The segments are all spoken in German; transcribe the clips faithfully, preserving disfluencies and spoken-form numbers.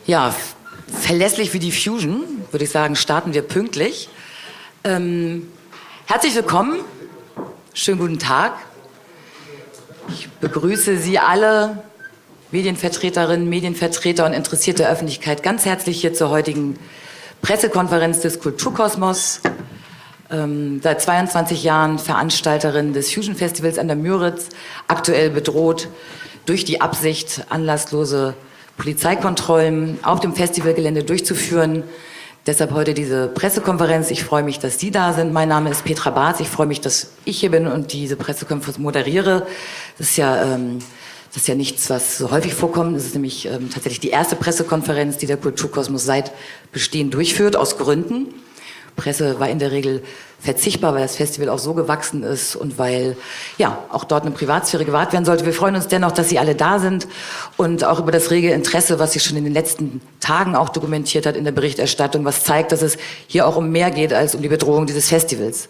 Ja, verlässlich wie die Fusion, würde ich sagen, starten wir pünktlich. Ähm, herzlich willkommen, schönen guten Tag. Ich begrüße Sie alle, Medienvertreterinnen, Medienvertreter und interessierte Öffentlichkeit, ganz herzlich hier zur heutigen Pressekonferenz des Kulturkosmos. Ähm, seit zweiundzwanzig Jahren Veranstalterin des Fusion Festivals an der Müritz, aktuell bedroht durch die Absicht, anlasslose Polizeikontrollen auf dem Festivalgelände durchzuführen. Deshalb heute diese Pressekonferenz. Ich freue mich, dass Sie da sind. Mein Name ist Petra Barth. Ich freue mich, dass ich hier bin und diese Pressekonferenz moderiere. Das ist ja, ähm, das ist ja nichts, was so häufig vorkommt. Das ist nämlich ähm, tatsächlich die erste Pressekonferenz, die der Kulturkosmos seit Bestehen durchführt, aus Gründen. Presse war in der Regel verzichtbar, weil das Festival auch so gewachsen ist und weil ja auch dort eine Privatsphäre gewahrt werden sollte. Wir freuen uns dennoch, dass Sie alle da sind und auch über das rege Interesse, was sich schon in den letzten Tagen auch dokumentiert hat in der Berichterstattung, was zeigt, dass es hier auch um mehr geht als um die Bedrohung dieses Festivals.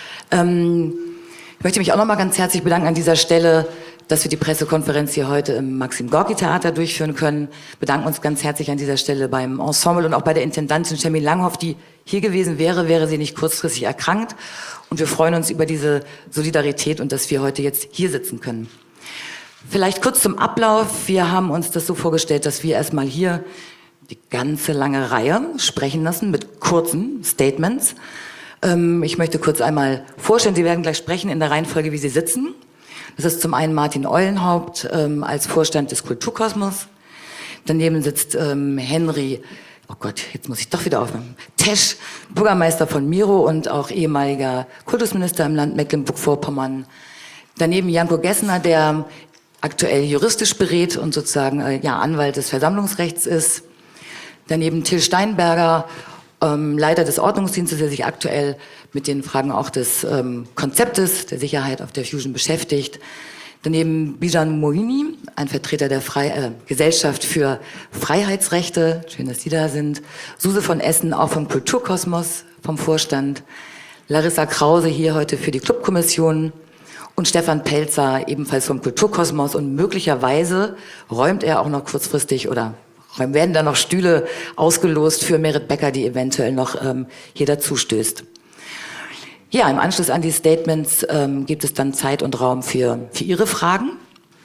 Ähm, ich möchte mich auch noch mal ganz herzlich bedanken an dieser Stelle, dass wir die Pressekonferenz hier heute im Maxim-Gorki-Theater durchführen können. Wir bedanken uns ganz herzlich an dieser Stelle beim Ensemble und auch bei der Intendantin Charmin Langhoff, die hier gewesen wäre, wäre sie nicht kurzfristig erkrankt. Und wir freuen uns über diese Solidarität und dass wir heute jetzt hier sitzen können. Vielleicht kurz zum Ablauf. Wir haben uns das so vorgestellt, dass wir erstmal hier die ganze lange Reihe sprechen lassen mit kurzen Statements. Ähm, ich möchte kurz einmal vorstellen, Sie werden gleich sprechen in der Reihenfolge, wie Sie sitzen. Das ist zum einen Martin Eulenhaupt ähm, als Vorstand des Kulturkosmos. Daneben sitzt ähm, Henry, oh Gott, jetzt muss ich doch wieder aufnehmen, Tesch, Bürgermeister von Miro und auch ehemaliger Kultusminister im Land Mecklenburg-Vorpommern. Daneben Janko Gessner, der aktuell juristisch berät und sozusagen äh, ja, Anwalt des Versammlungsrechts ist. Daneben Till Steinberger, ähm, Leiter des Ordnungsdienstes, der sich aktuell mit den Fragen auch des ähm, Konzeptes der Sicherheit auf der Fusion beschäftigt. Daneben Bijan Mohini, ein Vertreter der Frei äh, Gesellschaft für Freiheitsrechte. Schön, dass Sie da sind. Suse von Essen, auch vom Kulturkosmos, vom Vorstand. Larissa Krause hier heute für die Clubkommission. Und Stefan Pelzer, ebenfalls vom Kulturkosmos. Und möglicherweise räumt er auch noch kurzfristig oder werden da noch Stühle ausgelost für Merit Becker, die eventuell noch ähm, hier dazu stößt. Ja, im Anschluss an die Statements ähm, gibt es dann Zeit und Raum für, für Ihre Fragen.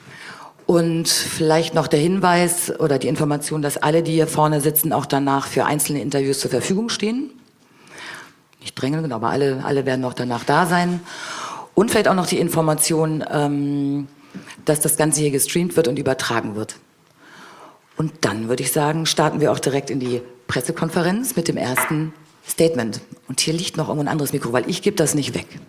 Und vielleicht noch der Hinweis oder die Information, dass alle, die hier vorne sitzen, auch danach für einzelne Interviews zur Verfügung stehen. Nicht drängeln, aber alle, alle werden noch danach da sein. Und vielleicht auch noch die Information, ähm, dass das Ganze hier gestreamt wird und übertragen wird. Und dann würde ich sagen, starten wir auch direkt in die Pressekonferenz mit dem ersten Statement. Und hier liegt noch irgendwo ein anderes Mikro, weil ich gebe das nicht weg.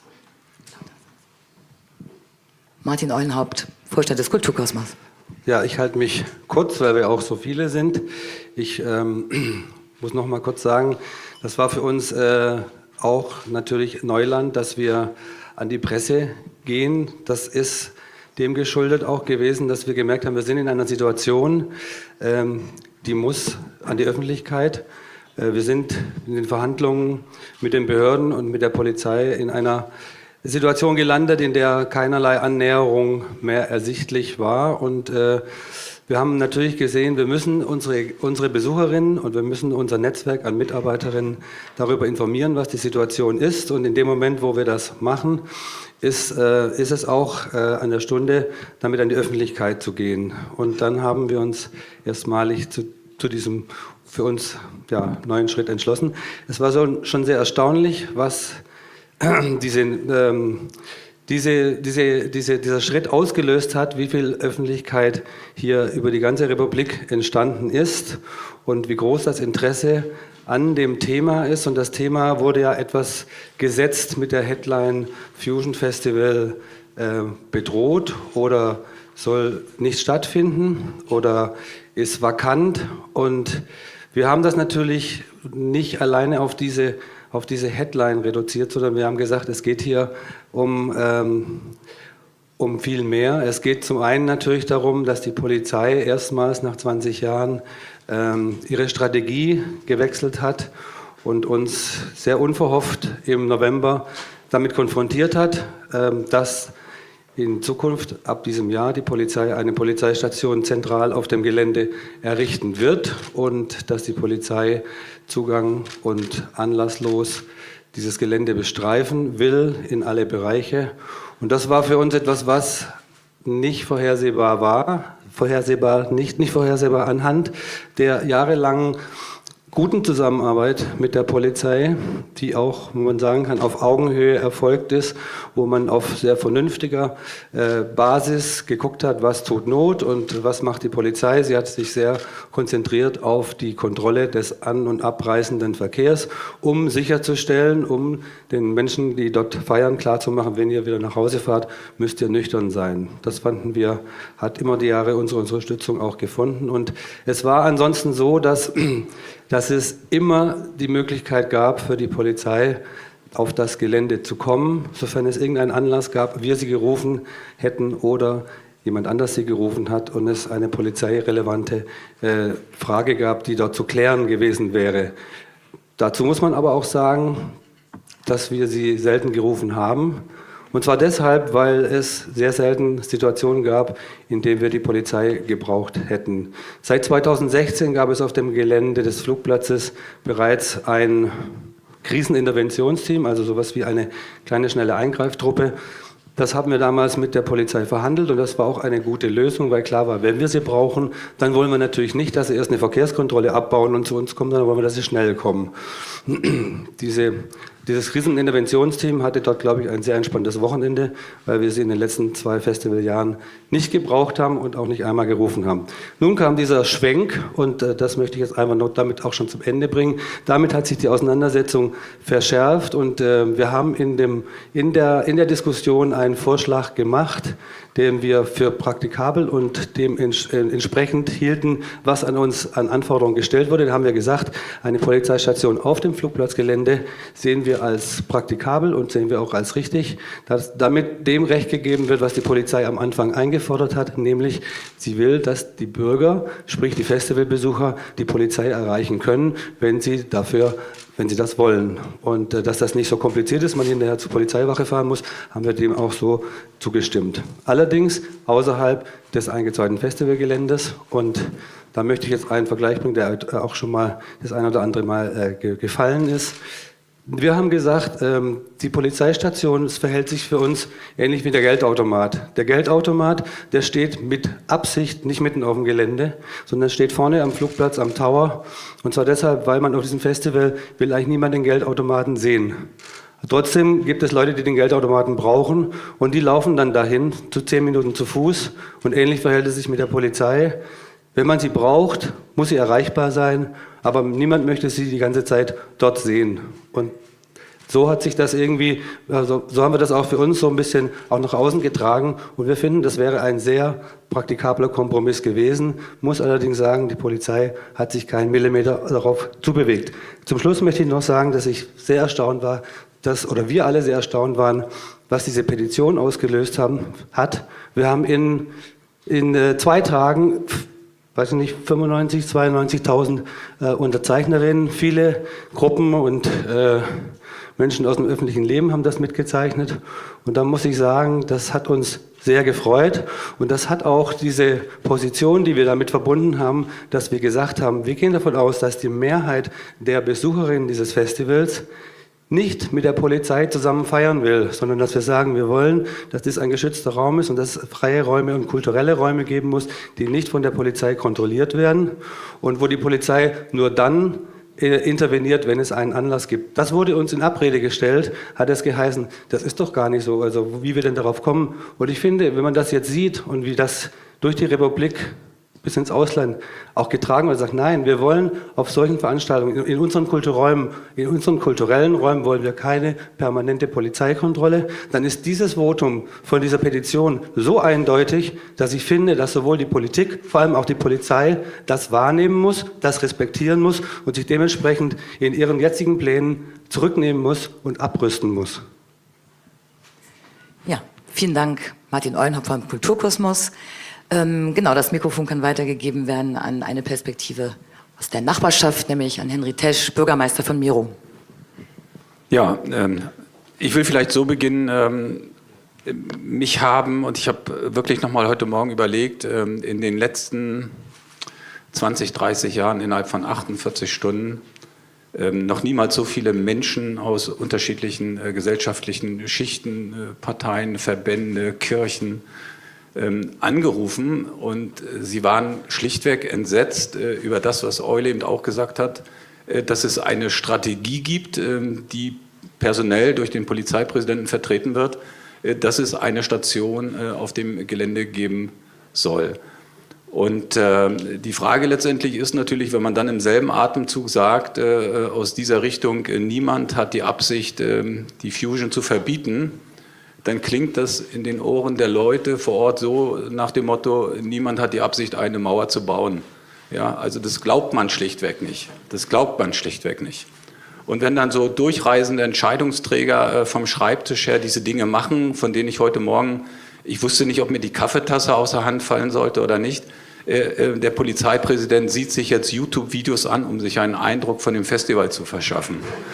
Martin Eulenhaupt, Vorstand des Kulturkosmos. Ja, ich halte mich kurz, weil wir auch so viele sind. Ich ähm, muss noch mal kurz sagen, das war für uns äh, auch natürlich Neuland, dass wir an die Presse gehen. Das ist dem geschuldet auch gewesen, dass wir gemerkt haben, wir sind in einer Situation, ähm, die muss an die Öffentlichkeit. Wir sind in den Verhandlungen mit den Behörden und mit der Polizei in einer Situation gelandet, in der keinerlei Annäherung mehr ersichtlich war. Und äh, wir haben natürlich gesehen, wir müssen unsere, unsere Besucherinnen und wir müssen unser Netzwerk an Mitarbeiterinnen darüber informieren, was die Situation ist. Und in dem Moment, wo wir das machen, ist, äh, ist es auch äh, an der Stunde, damit an die Öffentlichkeit zu gehen. Und dann haben wir uns erstmalig zu, zu diesem für uns ja, neuen Schritt entschlossen. Es war so, schon sehr erstaunlich, was äh, diese, ähm, diese, diese, diese, dieser Schritt ausgelöst hat, wie viel Öffentlichkeit hier über die ganze Republik entstanden ist und wie groß das Interesse an dem Thema ist. Und das Thema wurde ja etwas gesetzt mit der Headline Fusion Festival äh, bedroht oder soll nicht stattfinden oder ist vakant. Und wir haben das natürlich nicht alleine auf diese, auf diese Headline reduziert, sondern wir haben gesagt, es geht hier um, ähm, um viel mehr. Es geht zum einen natürlich darum, dass die Polizei erstmals nach zwanzig Jahren ähm, ihre Strategie gewechselt hat und uns sehr unverhofft im November damit konfrontiert hat, ähm, dass in Zukunft ab diesem Jahr die Polizei eine Polizeistation zentral auf dem Gelände errichten wird und dass die Polizei Zugang und anlasslos dieses Gelände bestreifen will in alle Bereiche. Und das war für uns etwas, was nicht vorhersehbar war, vorhersehbar, nicht, nicht vorhersehbar anhand der jahrelangen guten Zusammenarbeit mit der Polizei, die auch, wo man sagen kann, auf Augenhöhe erfolgt ist, wo man auf sehr vernünftiger äh, Basis geguckt hat, was tut Not und was macht die Polizei. Sie hat sich sehr konzentriert auf die Kontrolle des an- und abreißenden Verkehrs, um sicherzustellen, um den Menschen, die dort feiern, klarzumachen, wenn ihr wieder nach Hause fahrt, müsst ihr nüchtern sein. Das fanden wir, hat immer die Jahre unsere Unterstützung auch gefunden. Und es war ansonsten so, dass dass es immer die Möglichkeit gab für die Polizei, auf das Gelände zu kommen, sofern es irgendeinen Anlass gab, wir sie gerufen hätten oder jemand anders sie gerufen hat und es eine polizeirelevante äh, Frage gab, die dort zu klären gewesen wäre. Dazu muss man aber auch sagen, dass wir sie selten gerufen haben. Und zwar deshalb, weil es sehr selten Situationen gab, in denen wir die Polizei gebraucht hätten. Seit zweitausendsechzehn gab es auf dem Gelände des Flugplatzes bereits ein Kriseninterventionsteam, also sowas wie eine kleine, schnelle Eingreiftruppe. Das haben wir damals mit der Polizei verhandelt und das war auch eine gute Lösung, weil klar war, wenn wir sie brauchen, dann wollen wir natürlich nicht, dass sie erst eine Verkehrskontrolle abbauen und zu uns kommen, sondern wollen wir, dass sie schnell kommen. Diese Dieses Kriseninterventionsteam hatte dort, glaube ich, ein sehr entspanntes Wochenende, weil wir sie in den letzten zwei Festivaljahren nicht gebraucht haben und auch nicht einmal gerufen haben. Nun kam dieser Schwenk und äh, das möchte ich jetzt einfach noch damit auch schon zum Ende bringen. Damit hat sich die Auseinandersetzung verschärft und äh, wir haben in, dem, in, der, in der Diskussion einen Vorschlag gemacht, den wir für praktikabel und dem ents- äh, entsprechend hielten, was an uns an Anforderungen gestellt wurde. Da haben wir gesagt, eine Polizeistation auf dem Flugplatzgelände sehen wir als praktikabel und sehen wir auch als richtig, dass damit dem Recht gegeben wird, was die Polizei am Anfang eingefordert hat, nämlich sie will, dass die Bürger, sprich die Festivalbesucher, die Polizei erreichen können, wenn sie dafür wenn sie das wollen. Und äh, dass das nicht so kompliziert ist, man hinterher zur Polizeiwache fahren muss, haben wir dem auch so zugestimmt. Allerdings außerhalb des eingezäunten Festivalgeländes. Und da möchte ich jetzt einen Vergleich bringen, der auch schon mal das ein oder andere Mal äh, ge- gefallen ist. Wir haben gesagt, ähm, die Polizeistation, es verhält sich für uns ähnlich wie der Geldautomat. Der Geldautomat, der steht mit Absicht nicht mitten auf dem Gelände, sondern steht vorne am Flugplatz, am Tower. Und zwar deshalb, weil man auf diesem Festival will eigentlich niemand den Geldautomaten sehen. Trotzdem gibt es Leute, die den Geldautomaten brauchen und die laufen dann dahin zu zehn Minuten zu Fuß. Und ähnlich verhält es sich mit der Polizei. Wenn man sie braucht, muss sie erreichbar sein, aber niemand möchte sie die ganze Zeit dort sehen. Und so hat sich das irgendwie, also so haben wir das auch für uns so ein bisschen auch nach außen getragen. Und wir finden, das wäre ein sehr praktikabler Kompromiss gewesen. Muss allerdings sagen, die Polizei hat sich keinen Millimeter darauf zubewegt. Zum Schluss möchte ich noch sagen, dass ich sehr erstaunt war, dass, oder wir alle sehr erstaunt waren, was diese Petition ausgelöst haben, hat. Wir haben in, in äh, zwei Tagen weiß ich nicht, fünfundneunzig, zweiundneunzigtausend äh, Unterzeichnerinnen, viele Gruppen und äh, Menschen aus dem öffentlichen Leben haben das mitgezeichnet. Und da muss ich sagen, das hat uns sehr gefreut. Und das hat auch diese Position, die wir damit verbunden haben, dass wir gesagt haben, wir gehen davon aus, dass die Mehrheit der Besucherinnen dieses Festivals nicht mit der Polizei zusammen feiern will, sondern dass wir sagen, wir wollen, dass das ein geschützter Raum ist und dass es freie Räume und kulturelle Räume geben muss, die nicht von der Polizei kontrolliert werden und wo die Polizei nur dann äh, interveniert, wenn es einen Anlass gibt. Das wurde uns in Abrede gestellt, hat es geheißen, das ist doch gar nicht so, also wie wir denn darauf kommen. Und ich finde, wenn man das jetzt sieht und wie das durch die Republik bis ins Ausland auch getragen wird, sagt, nein, wir wollen auf solchen Veranstaltungen, in unseren Kulturräumen, in unseren kulturellen Räumen wollen wir keine permanente Polizeikontrolle, dann ist dieses Votum von dieser Petition so eindeutig, dass ich finde, dass sowohl die Politik, vor allem auch die Polizei, das wahrnehmen muss, das respektieren muss und sich dementsprechend in ihren jetzigen Plänen zurücknehmen muss und abrüsten muss. Ja, vielen Dank, Martin Eulenhaupt vom Kulturkosmos. Ähm, genau, das Mikrofon kann weitergegeben werden an eine Perspektive aus der Nachbarschaft, nämlich an Henry Tesch, Bürgermeister von Merow. Ja, ähm, ich will vielleicht so beginnen. Ähm, Mich haben, und ich habe wirklich noch mal heute Morgen überlegt, in den letzten zwanzig, dreißig Jahren innerhalb von achtundvierzig Stunden noch niemals so viele Menschen aus unterschiedlichen gesellschaftlichen Schichten, Parteien, Verbände, Kirchen angerufen, und sie waren schlichtweg entsetzt über das, was Eule eben auch gesagt hat, dass es eine Strategie gibt, die personell durch den Polizeipräsidenten vertreten wird, dass es eine Station auf dem Gelände geben soll. Und äh, die Frage letztendlich ist natürlich, wenn man dann im selben Atemzug sagt, äh, aus dieser Richtung, äh, niemand hat die Absicht, äh, die Fusion zu verbieten, dann klingt das in den Ohren der Leute vor Ort so nach dem Motto, niemand hat die Absicht, eine Mauer zu bauen. Ja, also das glaubt man schlichtweg nicht. Das glaubt man schlichtweg nicht. Und wenn dann so durchreisende Entscheidungsträger vom Schreibtisch her diese Dinge machen, von denen ich heute Morgen, ich wusste nicht, ob mir die Kaffeetasse aus der Hand fallen sollte oder nicht, der Polizeipräsident sieht sich jetzt YouTube-Videos an, um sich einen Eindruck von dem Festival zu verschaffen.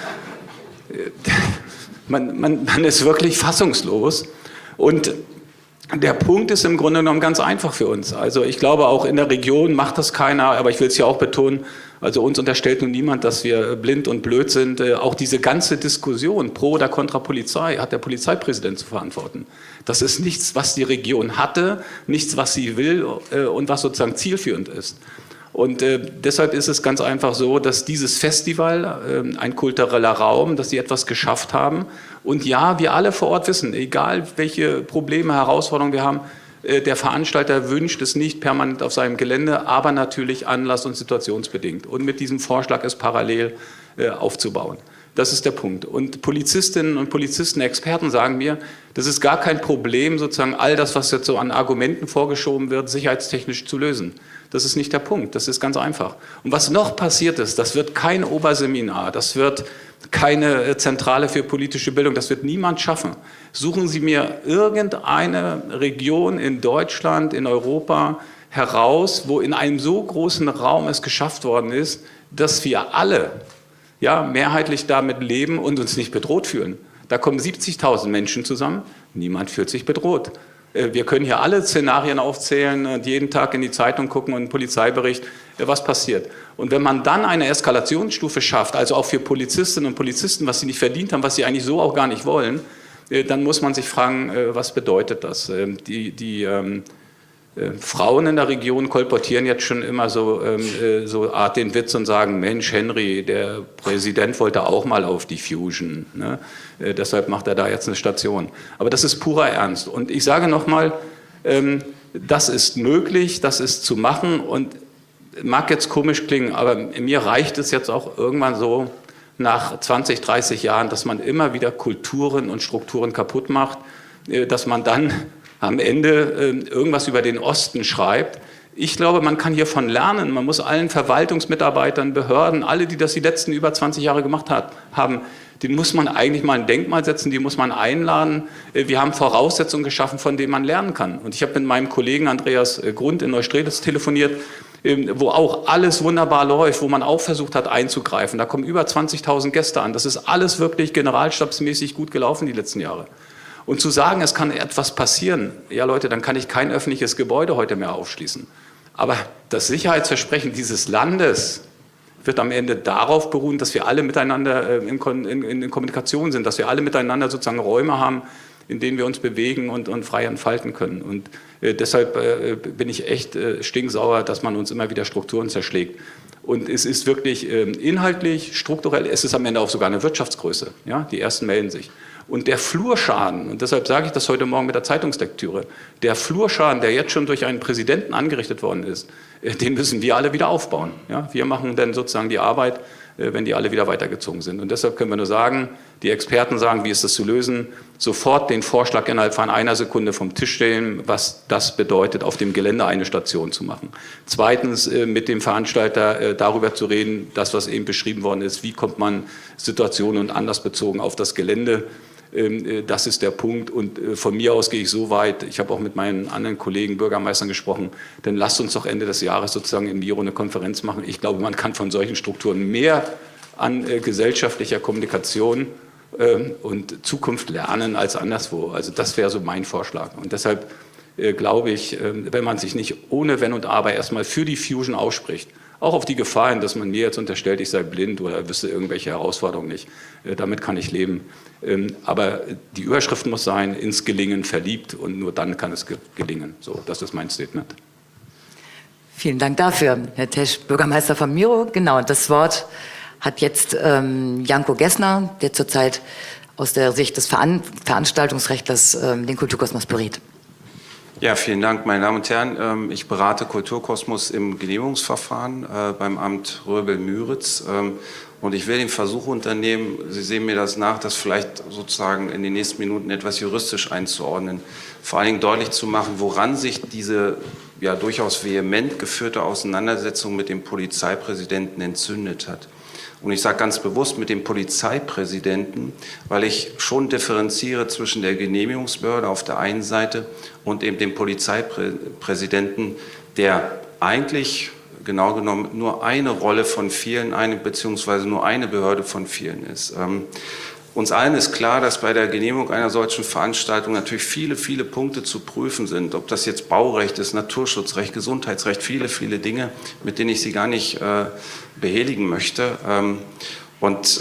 Man, man, man ist wirklich fassungslos. Und der Punkt ist im Grunde genommen ganz einfach für uns. Also ich glaube, auch in der Region macht das keiner, aber ich will es ja auch betonen, also uns unterstellt nun niemand, dass wir blind und blöd sind. Auch diese ganze Diskussion pro oder contra Polizei hat der Polizeipräsident zu verantworten. Das ist nichts, was die Region hatte, nichts, was sie will und was sozusagen zielführend ist. Und äh, deshalb ist es ganz einfach so, dass dieses Festival, äh, ein kultureller Raum, dass sie etwas geschafft haben. Und ja, wir alle vor Ort wissen, egal welche Probleme, Herausforderungen wir haben, äh, der Veranstalter wünscht es nicht permanent auf seinem Gelände, aber natürlich anlass- und situationsbedingt. Und mit diesem Vorschlag es parallel äh, aufzubauen. Das ist der Punkt. Und Polizistinnen und Polizisten, Experten sagen mir, das ist gar kein Problem, sozusagen all das, was jetzt so an Argumenten vorgeschoben wird, sicherheitstechnisch zu lösen. Das ist nicht der Punkt, das ist ganz einfach. Und was noch passiert ist, das wird kein Oberseminar, das wird keine Zentrale für politische Bildung, das wird niemand schaffen. Suchen Sie mir irgendeine Region in Deutschland, in Europa heraus, wo in einem so großen Raum es geschafft worden ist, dass wir alle ja, mehrheitlich damit leben und uns nicht bedroht fühlen. Da kommen siebzigtausend Menschen zusammen, niemand fühlt sich bedroht. Wir können hier alle Szenarien aufzählen und jeden Tag in die Zeitung gucken und einen Polizeibericht, was passiert. Und wenn man dann eine Eskalationsstufe schafft, also auch für Polizistinnen und Polizisten, was sie nicht verdient haben, was sie eigentlich so auch gar nicht wollen, dann muss man sich fragen, was bedeutet das? Die, die ähm, äh, Frauen in der Region kolportieren jetzt schon immer so, ähm, so Art den Witz und sagen, Mensch, Henry, der Präsident wollte auch mal auf die Fusion, ne? Äh, deshalb macht er da jetzt eine Station. Aber das ist purer Ernst. Und ich sage nochmal, ähm, das ist möglich, das ist zu machen, und mag jetzt komisch klingen, aber mir reicht es jetzt auch irgendwann so nach zwanzig, dreißig Jahren, dass man immer wieder Kulturen und Strukturen kaputt macht, äh, dass man dann am Ende äh, irgendwas über den Osten schreibt. Ich glaube, man kann hiervon lernen. Man muss allen Verwaltungsmitarbeitern, Behörden, alle, die das die letzten über zwanzig Jahre gemacht hat, haben, den muss man eigentlich mal ein Denkmal setzen, die muss man einladen. Wir haben Voraussetzungen geschaffen, von denen man lernen kann. Und ich habe mit meinem Kollegen Andreas Grund in Neustrelitz telefoniert, wo auch alles wunderbar läuft, wo man auch versucht hat einzugreifen. Da kommen über zwanzigtausend Gäste an. Das ist alles wirklich generalstabsmäßig gut gelaufen die letzten Jahre. Und zu sagen, es kann etwas passieren, ja Leute, dann kann ich kein öffentliches Gebäude heute mehr aufschließen. Aber das Sicherheitsversprechen dieses Landes wird am Ende darauf beruhen, dass wir alle miteinander in, in, in Kommunikation sind, dass wir alle miteinander sozusagen Räume haben, in denen wir uns bewegen und, und frei entfalten können. Und äh, deshalb äh, bin ich echt äh, stinksauer, dass man uns immer wieder Strukturen zerschlägt. Und es ist wirklich äh, inhaltlich, strukturell, es ist am Ende auch sogar eine Wirtschaftsgröße. Ja? Die Ersten melden sich. Und der Flurschaden, und deshalb sage ich das heute Morgen mit der Zeitungslektüre, der Flurschaden, der jetzt schon durch einen Präsidenten angerichtet worden ist, den müssen wir alle wieder aufbauen. Ja? Wir machen dann sozusagen die Arbeit, wenn die alle wieder weitergezogen sind. Und deshalb können wir nur sagen, die Experten sagen, wie ist das zu lösen, sofort den Vorschlag innerhalb von einer Sekunde vom Tisch stellen, was das bedeutet, auf dem Gelände eine Station zu machen. Zweitens, mit dem Veranstalter darüber zu reden, das, was eben beschrieben worden ist, wie kommt man situationen und anlassbezogen auf das Gelände. Das ist der Punkt, und von mir aus gehe ich so weit, ich habe auch mit meinen anderen Kollegen, Bürgermeistern gesprochen, dann lasst uns doch Ende des Jahres sozusagen in Miro eine Konferenz machen. Ich glaube, man kann von solchen Strukturen mehr an gesellschaftlicher Kommunikation ähm, und Zukunft lernen als anderswo. Also das wäre so mein Vorschlag. Und deshalb äh, glaube ich, äh, wenn man sich nicht ohne Wenn und Aber erstmal für die Fusion ausspricht, auch auf die Gefahr hin, dass man mir jetzt unterstellt, ich sei blind oder wüsste irgendwelche Herausforderungen nicht. Äh, damit kann ich leben. Ähm, aber die Überschrift muss sein, ins Gelingen verliebt und nur dann kann es ge gelingen. So, das ist mein Statement. Vielen Dank dafür, Herr Tesch, Bürgermeister von Miro. Genau, das Wort hat jetzt ähm, Janko Gessner, der zurzeit aus der Sicht des Veran Veranstaltungsrechtlers ähm, den Kulturkosmos berät. Ja, vielen Dank, meine Damen und Herren. Ich berate Kulturkosmos im Genehmigungsverfahren äh, beim Amt Röbel-Müritz. Ähm, und ich will den Versuch unternehmen, Sie sehen mir das nach, das vielleicht sozusagen in den nächsten Minuten etwas juristisch einzuordnen. Vor allen Dingen deutlich zu machen, woran sich diese ja durchaus vehement geführte Auseinandersetzung mit dem Polizeipräsidenten entzündet hat. Und ich sage ganz bewusst mit dem Polizeipräsidenten, weil ich schon differenziere zwischen der Genehmigungsbehörde auf der einen Seite und eben dem Polizeipräsidenten, der eigentlich genau genommen nur eine Rolle von vielen, eine, beziehungsweise nur eine Behörde von vielen ist. Ähm, uns allen ist klar, dass bei der Genehmigung einer solchen Veranstaltung natürlich viele, viele Punkte zu prüfen sind. Ob das jetzt Baurecht ist, Naturschutzrecht, Gesundheitsrecht, viele, viele Dinge, mit denen ich Sie gar nicht äh, behelligen möchte. Ähm, und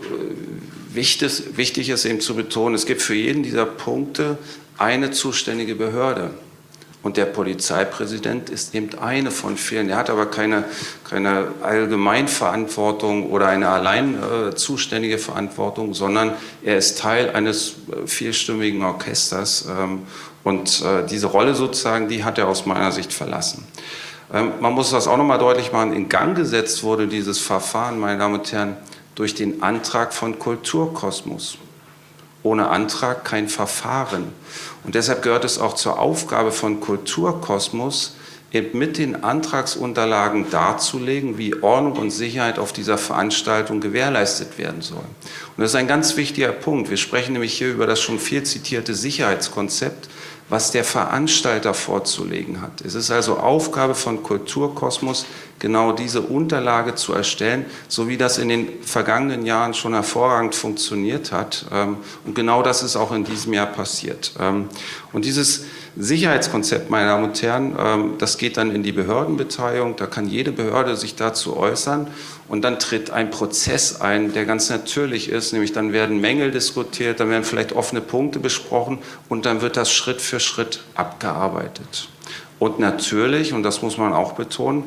äh, wichtig, wichtig ist eben zu betonen, es gibt für jeden dieser Punkte eine zuständige Behörde. Und der Polizeipräsident ist eben eine von vielen. Er hat aber keine, keine Allgemeinverantwortung oder eine allein äh, zuständige Verantwortung, sondern er ist Teil eines äh, vierstimmigen Orchesters. Ähm, und äh, diese Rolle sozusagen, die hat er aus meiner Sicht verlassen. Ähm, man muss das auch nochmal deutlich machen. In Gang gesetzt wurde dieses Verfahren, meine Damen und Herren, durch den Antrag von Kulturkosmos. Ohne Antrag kein Verfahren. Und deshalb gehört es auch zur Aufgabe von Kulturkosmos, eben mit den Antragsunterlagen darzulegen, wie Ordnung und Sicherheit auf dieser Veranstaltung gewährleistet werden soll. Und das ist ein ganz wichtiger Punkt. Wir sprechen nämlich hier über das schon viel zitierte Sicherheitskonzept, was der Veranstalter vorzulegen hat. Es ist also Aufgabe von Kulturkosmos, genau diese Unterlage zu erstellen, so wie das in den vergangenen Jahren schon hervorragend funktioniert hat. Und genau das ist auch in diesem Jahr passiert. Und dieses Sicherheitskonzept, meine Damen und Herren, das geht dann in die Behördenbeteiligung, da kann jede Behörde sich dazu äußern und dann tritt ein Prozess ein, der ganz natürlich ist, nämlich dann werden Mängel diskutiert, dann werden vielleicht offene Punkte besprochen und dann wird das Schritt für Schritt abgearbeitet. Und natürlich, und das muss man auch betonen,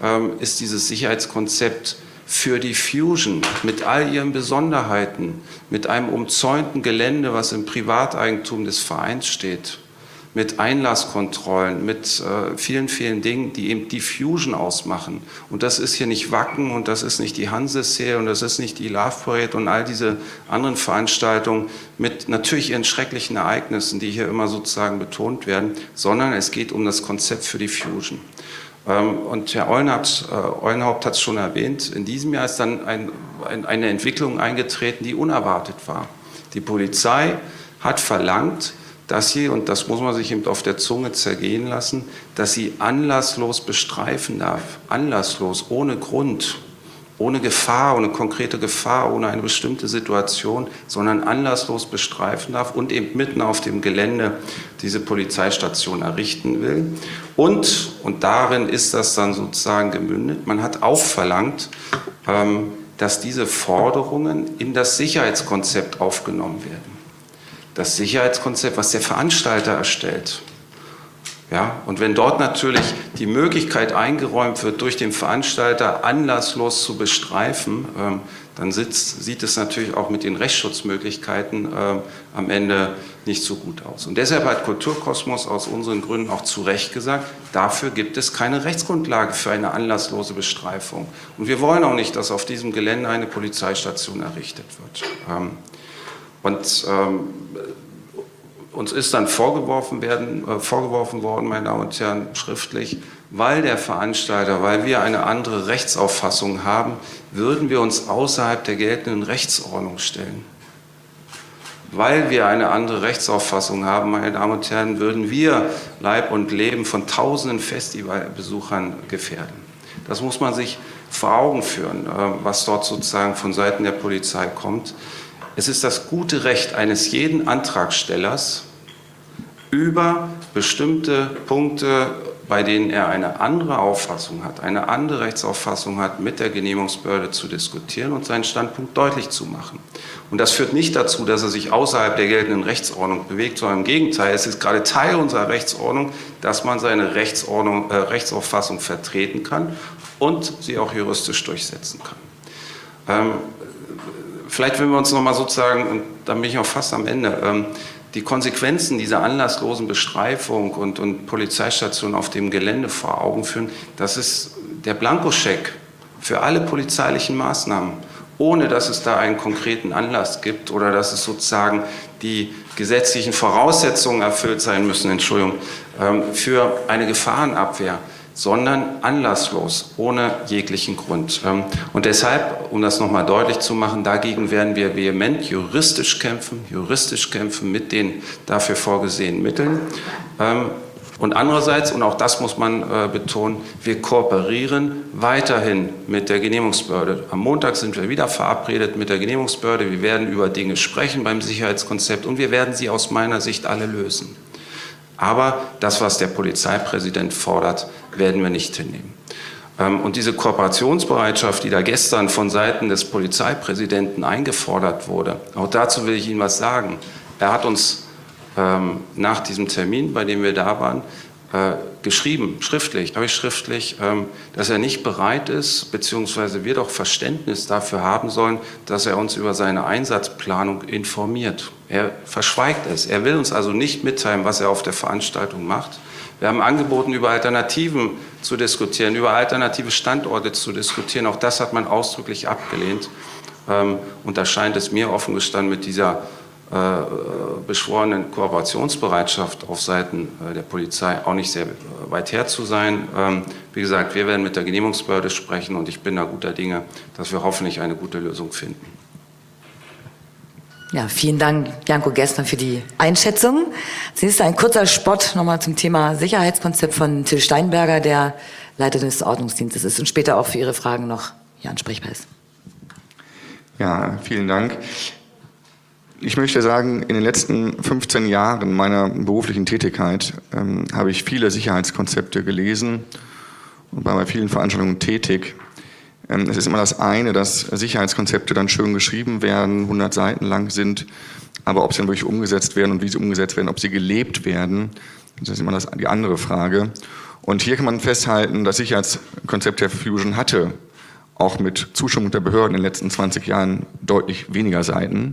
ist dieses Sicherheitskonzept für die Fusion mit all ihren Besonderheiten, mit einem umzäunten Gelände, was im Privateigentum des Vereins steht, mit Einlasskontrollen, mit äh, vielen, vielen Dingen, die eben die Fusion ausmachen. Und das ist hier nicht Wacken und das ist nicht die Hansesee und das ist nicht die Love Parade und all diese anderen Veranstaltungen mit natürlich ihren schrecklichen Ereignissen, die hier immer sozusagen betont werden, sondern es geht um das Konzept für die Fusion. Ähm, und Herr Eulenhaupt, äh, Eulenhaupt hat es schon erwähnt, in diesem Jahr ist dann ein, ein, eine Entwicklung eingetreten, die unerwartet war. Die Polizei hat verlangt, dass sie, und das muss man sich eben auf der Zunge zergehen lassen, dass sie anlasslos bestreifen darf. Anlasslos, ohne Grund, ohne Gefahr, ohne konkrete Gefahr, ohne eine bestimmte Situation, sondern anlasslos bestreifen darf und eben mitten auf dem Gelände diese Polizeistation errichten will. Und, und darin ist das dann sozusagen gemündet, man hat auch verlangt, ähm, dass diese Forderungen in das Sicherheitskonzept aufgenommen werden. Das Sicherheitskonzept, was der Veranstalter erstellt. Ja, und wenn dort natürlich die Möglichkeit eingeräumt wird, durch den Veranstalter anlasslos zu bestreifen, ähm, dann sitzt, sieht es natürlich auch mit den Rechtsschutzmöglichkeiten ähm, am Ende nicht so gut aus. Und deshalb hat Kulturkosmos aus unseren Gründen auch zu Recht gesagt, dafür gibt es keine Rechtsgrundlage für eine anlasslose Bestreifung. Und wir wollen auch nicht, dass auf diesem Gelände eine Polizeistation errichtet wird. Ähm, Und ähm, uns ist dann vorgeworfen, werden, äh, vorgeworfen worden, meine Damen und Herren, schriftlich, weil der Veranstalter, weil wir eine andere Rechtsauffassung haben, würden wir uns außerhalb der geltenden Rechtsordnung stellen. Weil wir eine andere Rechtsauffassung haben, meine Damen und Herren, würden wir Leib und Leben von tausenden Festivalbesuchern gefährden. Das muss man sich vor Augen führen, äh, was dort sozusagen von Seiten der Polizei kommt. Es ist das gute Recht eines jeden Antragstellers, über bestimmte Punkte, bei denen er eine andere Auffassung hat, eine andere Rechtsauffassung hat, mit der Genehmigungsbehörde zu diskutieren und seinen Standpunkt deutlich zu machen. Und das führt nicht dazu, dass er sich außerhalb der geltenden Rechtsordnung bewegt, sondern im Gegenteil, es ist gerade Teil unserer Rechtsordnung, dass man seine Rechtsordnung, äh, Rechtsauffassung vertreten kann und sie auch juristisch durchsetzen kann. Ähm, vielleicht wenn wir uns nochmal sozusagen, und dann bin ich auch fast am Ende, ähm, die Konsequenzen dieser anlasslosen Bestreifung und, und Polizeistation auf dem Gelände vor Augen führen, das ist der Blankoscheck für alle polizeilichen Maßnahmen, ohne dass es da einen konkreten Anlass gibt oder dass es sozusagen die gesetzlichen Voraussetzungen erfüllt sein müssen, Entschuldigung, für eine Gefahrenabwehr, sondern anlasslos, ohne jeglichen Grund. Und deshalb, um das nochmal deutlich zu machen, dagegen werden wir vehement juristisch kämpfen, juristisch kämpfen mit den dafür vorgesehenen Mitteln. Und andererseits, und auch das muss man betonen, wir kooperieren weiterhin mit der Genehmigungsbehörde. Am Montag sind wir wieder verabredet mit der Genehmigungsbehörde. Wir werden über Dinge sprechen beim Sicherheitskonzept und wir werden sie aus meiner Sicht alle lösen. Aber das, was der Polizeipräsident fordert, werden wir nicht hinnehmen. Und diese Kooperationsbereitschaft, die da gestern von Seiten des Polizeipräsidenten eingefordert wurde, auch dazu will ich Ihnen was sagen. Er hat uns ähm, nach diesem Termin, bei dem wir da waren, äh, geschrieben, schriftlich, habe ich schriftlich, ähm, dass er nicht bereit ist, beziehungsweise wir doch Verständnis dafür haben sollen, dass er uns über seine Einsatzplanung informiert. Er verschweigt es. Er will uns also nicht mitteilen, was er auf der Veranstaltung macht. Wir haben angeboten, über Alternativen zu diskutieren, über alternative Standorte zu diskutieren. Auch das hat man ausdrücklich abgelehnt. Und da scheint es mir offen gestanden mit dieser äh, beschworenen Kooperationsbereitschaft auf Seiten äh, der Polizei auch nicht sehr weit her zu sein. Ähm, wie gesagt, wir werden mit der Genehmigungsbehörde sprechen und ich bin da guter Dinge, dass wir hoffentlich eine gute Lösung finden. Ja, vielen Dank, Bianco Gerstner, für die Einschätzung. Zunächst ein kurzer Spot nochmal zum Thema Sicherheitskonzept von Till Steinberger, der Leiter des Ordnungsdienstes ist und später auch für Ihre Fragen noch hier ansprechbar ist. Ja, vielen Dank. Ich möchte sagen, in den letzten fünfzehn Jahren meiner beruflichen Tätigkeit ähm, habe ich viele Sicherheitskonzepte gelesen und war bei vielen Veranstaltungen tätig. Ähm, es ist immer das eine, dass Sicherheitskonzepte dann schön geschrieben werden, hundert Seiten lang sind, aber ob sie dann wirklich umgesetzt werden und wie sie umgesetzt werden, ob sie gelebt werden, das ist immer das, die andere Frage. Und hier kann man festhalten, das Sicherheitskonzept der Fusion hatte auch mit Zustimmung der Behörden in den letzten zwanzig Jahren deutlich weniger Seiten.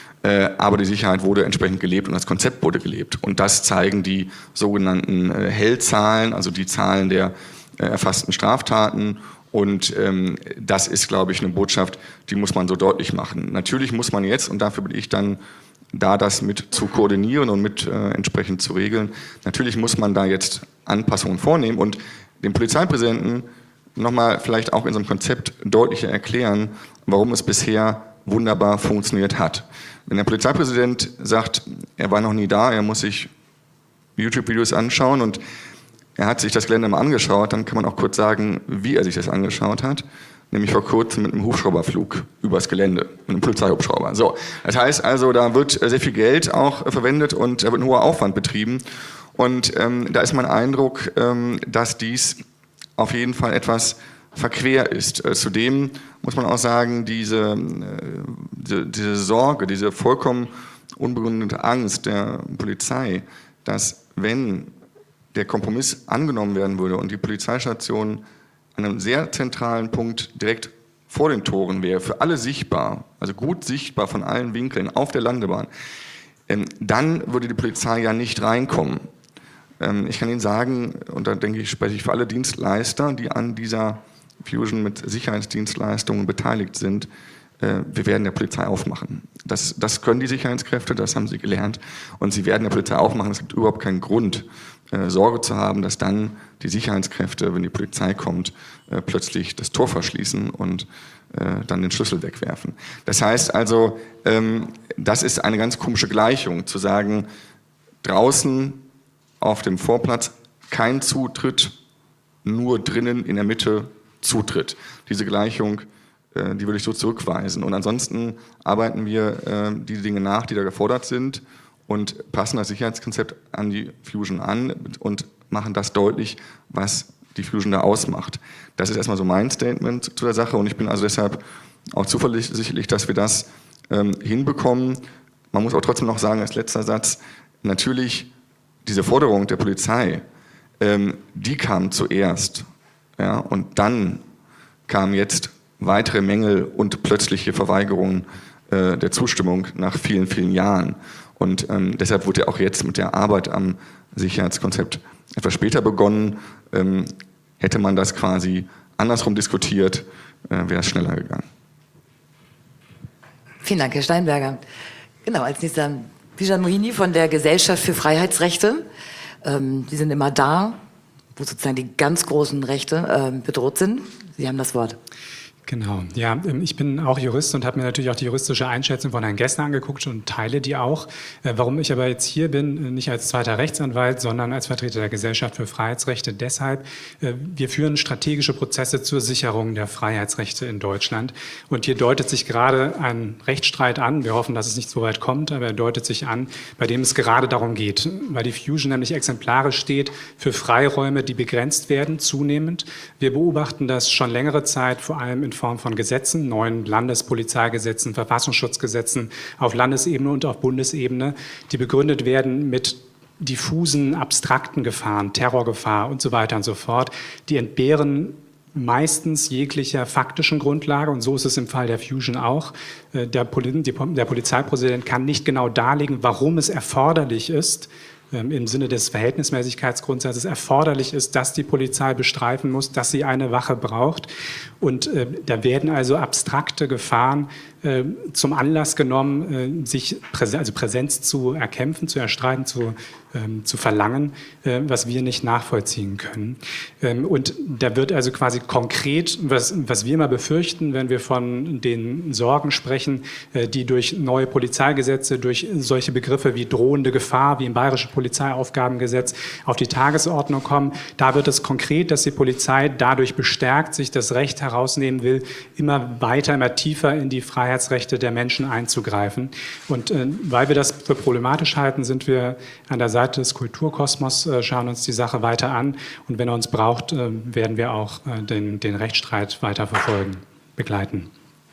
Aber die Sicherheit wurde entsprechend gelebt und das Konzept wurde gelebt. Und das zeigen die sogenannten Hell-Zahlen, also die Zahlen der erfassten Straftaten. Und ähm, das ist, glaube ich, eine Botschaft, die muss man so deutlich machen. Natürlich muss man jetzt, und dafür bin ich dann da, das mit zu koordinieren und mit äh, entsprechend zu regeln, natürlich muss man da jetzt Anpassungen vornehmen und dem Polizeipräsidenten nochmal vielleicht auch in so einem Konzept deutlicher erklären, warum es bisher wunderbar funktioniert hat. Wenn der Polizeipräsident sagt, er war noch nie da, er muss sich YouTube-Videos anschauen und er hat sich das Gelände mal angeschaut, dann kann man auch kurz sagen, wie er sich das angeschaut hat, nämlich vor kurzem mit einem Hubschrauberflug übers Gelände, mit einem Polizeihubschrauber. So, das heißt also, da wird sehr viel Geld auch verwendet und da wird ein hoher Aufwand betrieben und ähm, da ist mein Eindruck, ähm, dass dies auf jeden Fall etwas verquer ist. Äh, zudem muss man auch sagen, diese, äh, diese, diese Sorge, diese vollkommen unbegründete Angst der Polizei, dass wenn der Kompromiss angenommen werden würde und die Polizeistation an einem sehr zentralen Punkt direkt vor den Toren wäre, für alle sichtbar, also gut sichtbar von allen Winkeln auf der Landebahn, ähm, dann würde die Polizei ja nicht reinkommen. Ähm, ich kann Ihnen sagen, und da denke ich, spreche ich für alle Dienstleister, die an dieser Fusion mit Sicherheitsdienstleistungen beteiligt sind, äh, wir werden der Polizei aufmachen. Das, das können die Sicherheitskräfte, das haben sie gelernt und sie werden der Polizei aufmachen. Es gibt überhaupt keinen Grund, äh, Sorge zu haben, dass dann die Sicherheitskräfte, wenn die Polizei kommt, äh, plötzlich das Tor verschließen und äh, dann den Schlüssel wegwerfen. Das heißt also, ähm, das ist eine ganz komische Gleichung, zu sagen, draußen auf dem Vorplatz kein Zutritt, nur drinnen in der Mitte Zutritt. Diese Gleichung äh, die würde ich so zurückweisen. Und ansonsten arbeiten wir äh, die Dinge nach, die da gefordert sind und passen das Sicherheitskonzept an die Fusion an und machen das deutlich, was die Fusion da ausmacht. Das ist erstmal so mein Statement zu der Sache und ich bin also deshalb auch zuversichtlich, dass wir das ähm, hinbekommen. Man muss auch trotzdem noch sagen, als letzter Satz, natürlich diese Forderung der Polizei, ähm, die kam zuerst. Ja, und dann kamen jetzt weitere Mängel und plötzliche Verweigerungen äh, der Zustimmung nach vielen, vielen Jahren. Und ähm, deshalb wurde ja auch jetzt mit der Arbeit am Sicherheitskonzept etwas später begonnen. Ähm, hätte man das quasi andersrum diskutiert, äh, wäre es schneller gegangen. Vielen Dank, Herr Steinberger. Genau, als nächster Bijan Mohini von der Gesellschaft für Freiheitsrechte. Ähm, Sie sind immer da, wo sozusagen die ganz großen Rechte ähm, bedroht sind. Sie haben das Wort. Genau, ja, ich bin auch Jurist und habe mir natürlich auch die juristische Einschätzung von Herrn Gessner angeguckt und teile die auch. Warum ich aber jetzt hier bin, nicht als zweiter Rechtsanwalt, sondern als Vertreter der Gesellschaft für Freiheitsrechte, deshalb, wir führen strategische Prozesse zur Sicherung der Freiheitsrechte in Deutschland. Und hier deutet sich gerade ein Rechtsstreit an, wir hoffen, dass es nicht so weit kommt, aber er deutet sich an, bei dem es gerade darum geht, weil die Fusion nämlich exemplarisch steht für Freiräume, die begrenzt werden, zunehmend. Wir beobachten das schon längere Zeit, vor allem in Form von Gesetzen, neuen Landespolizeigesetzen, Verfassungsschutzgesetzen auf Landesebene und auf Bundesebene, die begründet werden mit diffusen, abstrakten Gefahren, Terrorgefahr und so weiter und so fort. Die entbehren meistens jeglicher faktischen Grundlage und so ist es im Fall der Fusion auch. Der, Poli- der Polizeipräsident kann nicht genau darlegen, warum es erforderlich ist, im Sinne des Verhältnismäßigkeitsgrundsatzes erforderlich ist, dass die Polizei bestreifen muss, dass sie eine Wache braucht. Und äh, da werden also abstrakte Gefahren äh, zum Anlass genommen, äh, sich Präsen- also Präsenz zu erkämpfen, zu erstreiten, zu, ähm, zu verlangen, äh, was wir nicht nachvollziehen können. Ähm, und da wird also quasi konkret, was, was wir immer befürchten, wenn wir von den Sorgen sprechen, äh, die durch neue Polizeigesetze, durch solche Begriffe wie drohende Gefahr, wie im Bayerischen Polizeiaufgabengesetz auf die Tagesordnung kommen. Da wird es konkret, dass die Polizei dadurch bestärkt, sich das Recht herausnehmen will, immer weiter, immer tiefer in die Freiheitsrechte der Menschen einzugreifen. Und äh, weil wir das für problematisch halten, sind wir an der Seite des Kulturkosmos, äh, schauen uns die Sache weiter an. Und wenn er uns braucht, äh, werden wir auch äh, den, den Rechtsstreit weiter verfolgen, begleiten.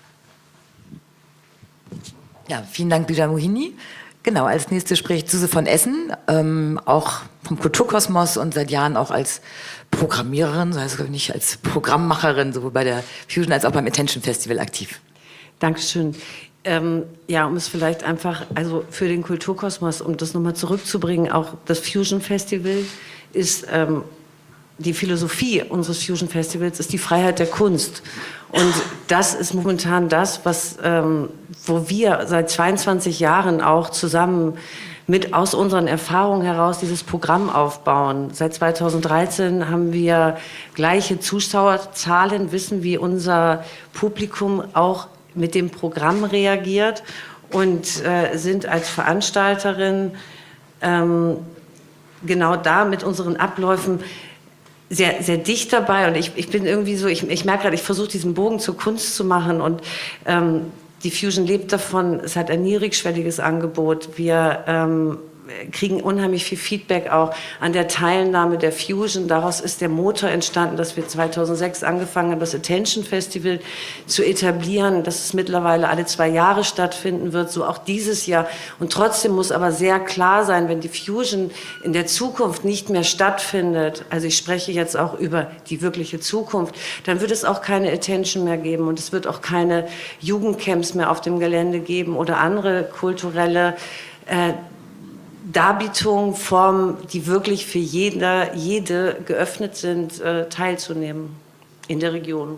Ja, vielen Dank, Bijan Mohini. Genau, als nächstes spricht Suse von Essen, ähm, auch vom Kulturkosmos und seit Jahren auch als Programmiererin, das heißt nicht als Programmmacherin, sowohl bei der Fusion als auch beim Attention Festival aktiv. Dankeschön. Ähm, ja, um es vielleicht einfach, also für den Kulturkosmos, um das nochmal zurückzubringen, auch das Fusion Festival ist, ähm, die Philosophie unseres Fusion Festivals ist die Freiheit der Kunst. Und das ist momentan das, was, ähm, wo wir seit zweiundzwanzig Jahren auch zusammen mit aus unseren Erfahrungen heraus dieses Programm aufbauen. Seit zweitausenddreizehn haben wir gleiche Zuschauerzahlen, wissen, wie unser Publikum auch mit dem Programm reagiert und äh, sind als Veranstalterin ähm, genau da mit unseren Abläufen sehr, sehr dicht dabei. Und ich, ich bin irgendwie so, ich, ich merke gerade, ich versuche diesen Bogen zur Kunst zu machen und ähm, die Fusion lebt davon, es hat ein niedrigschwelliges Angebot. Wir ähm, kriegen unheimlich viel Feedback auch an der Teilnahme der Fusion. Daraus ist der Motor entstanden, dass wir zweitausendsechs angefangen haben, das Attention Festival zu etablieren, dass es mittlerweile alle zwei Jahre stattfinden wird, so auch dieses Jahr. Und trotzdem muss aber sehr klar sein, wenn die Fusion in der Zukunft nicht mehr stattfindet, also ich spreche jetzt auch über die wirkliche Zukunft, dann wird es auch keine Attention mehr geben und es wird auch keine Jugendcamps mehr auf dem Gelände geben oder andere kulturelle äh, Darbietungen, Formen, die wirklich für jeder, jede geöffnet sind, äh, teilzunehmen in der Region.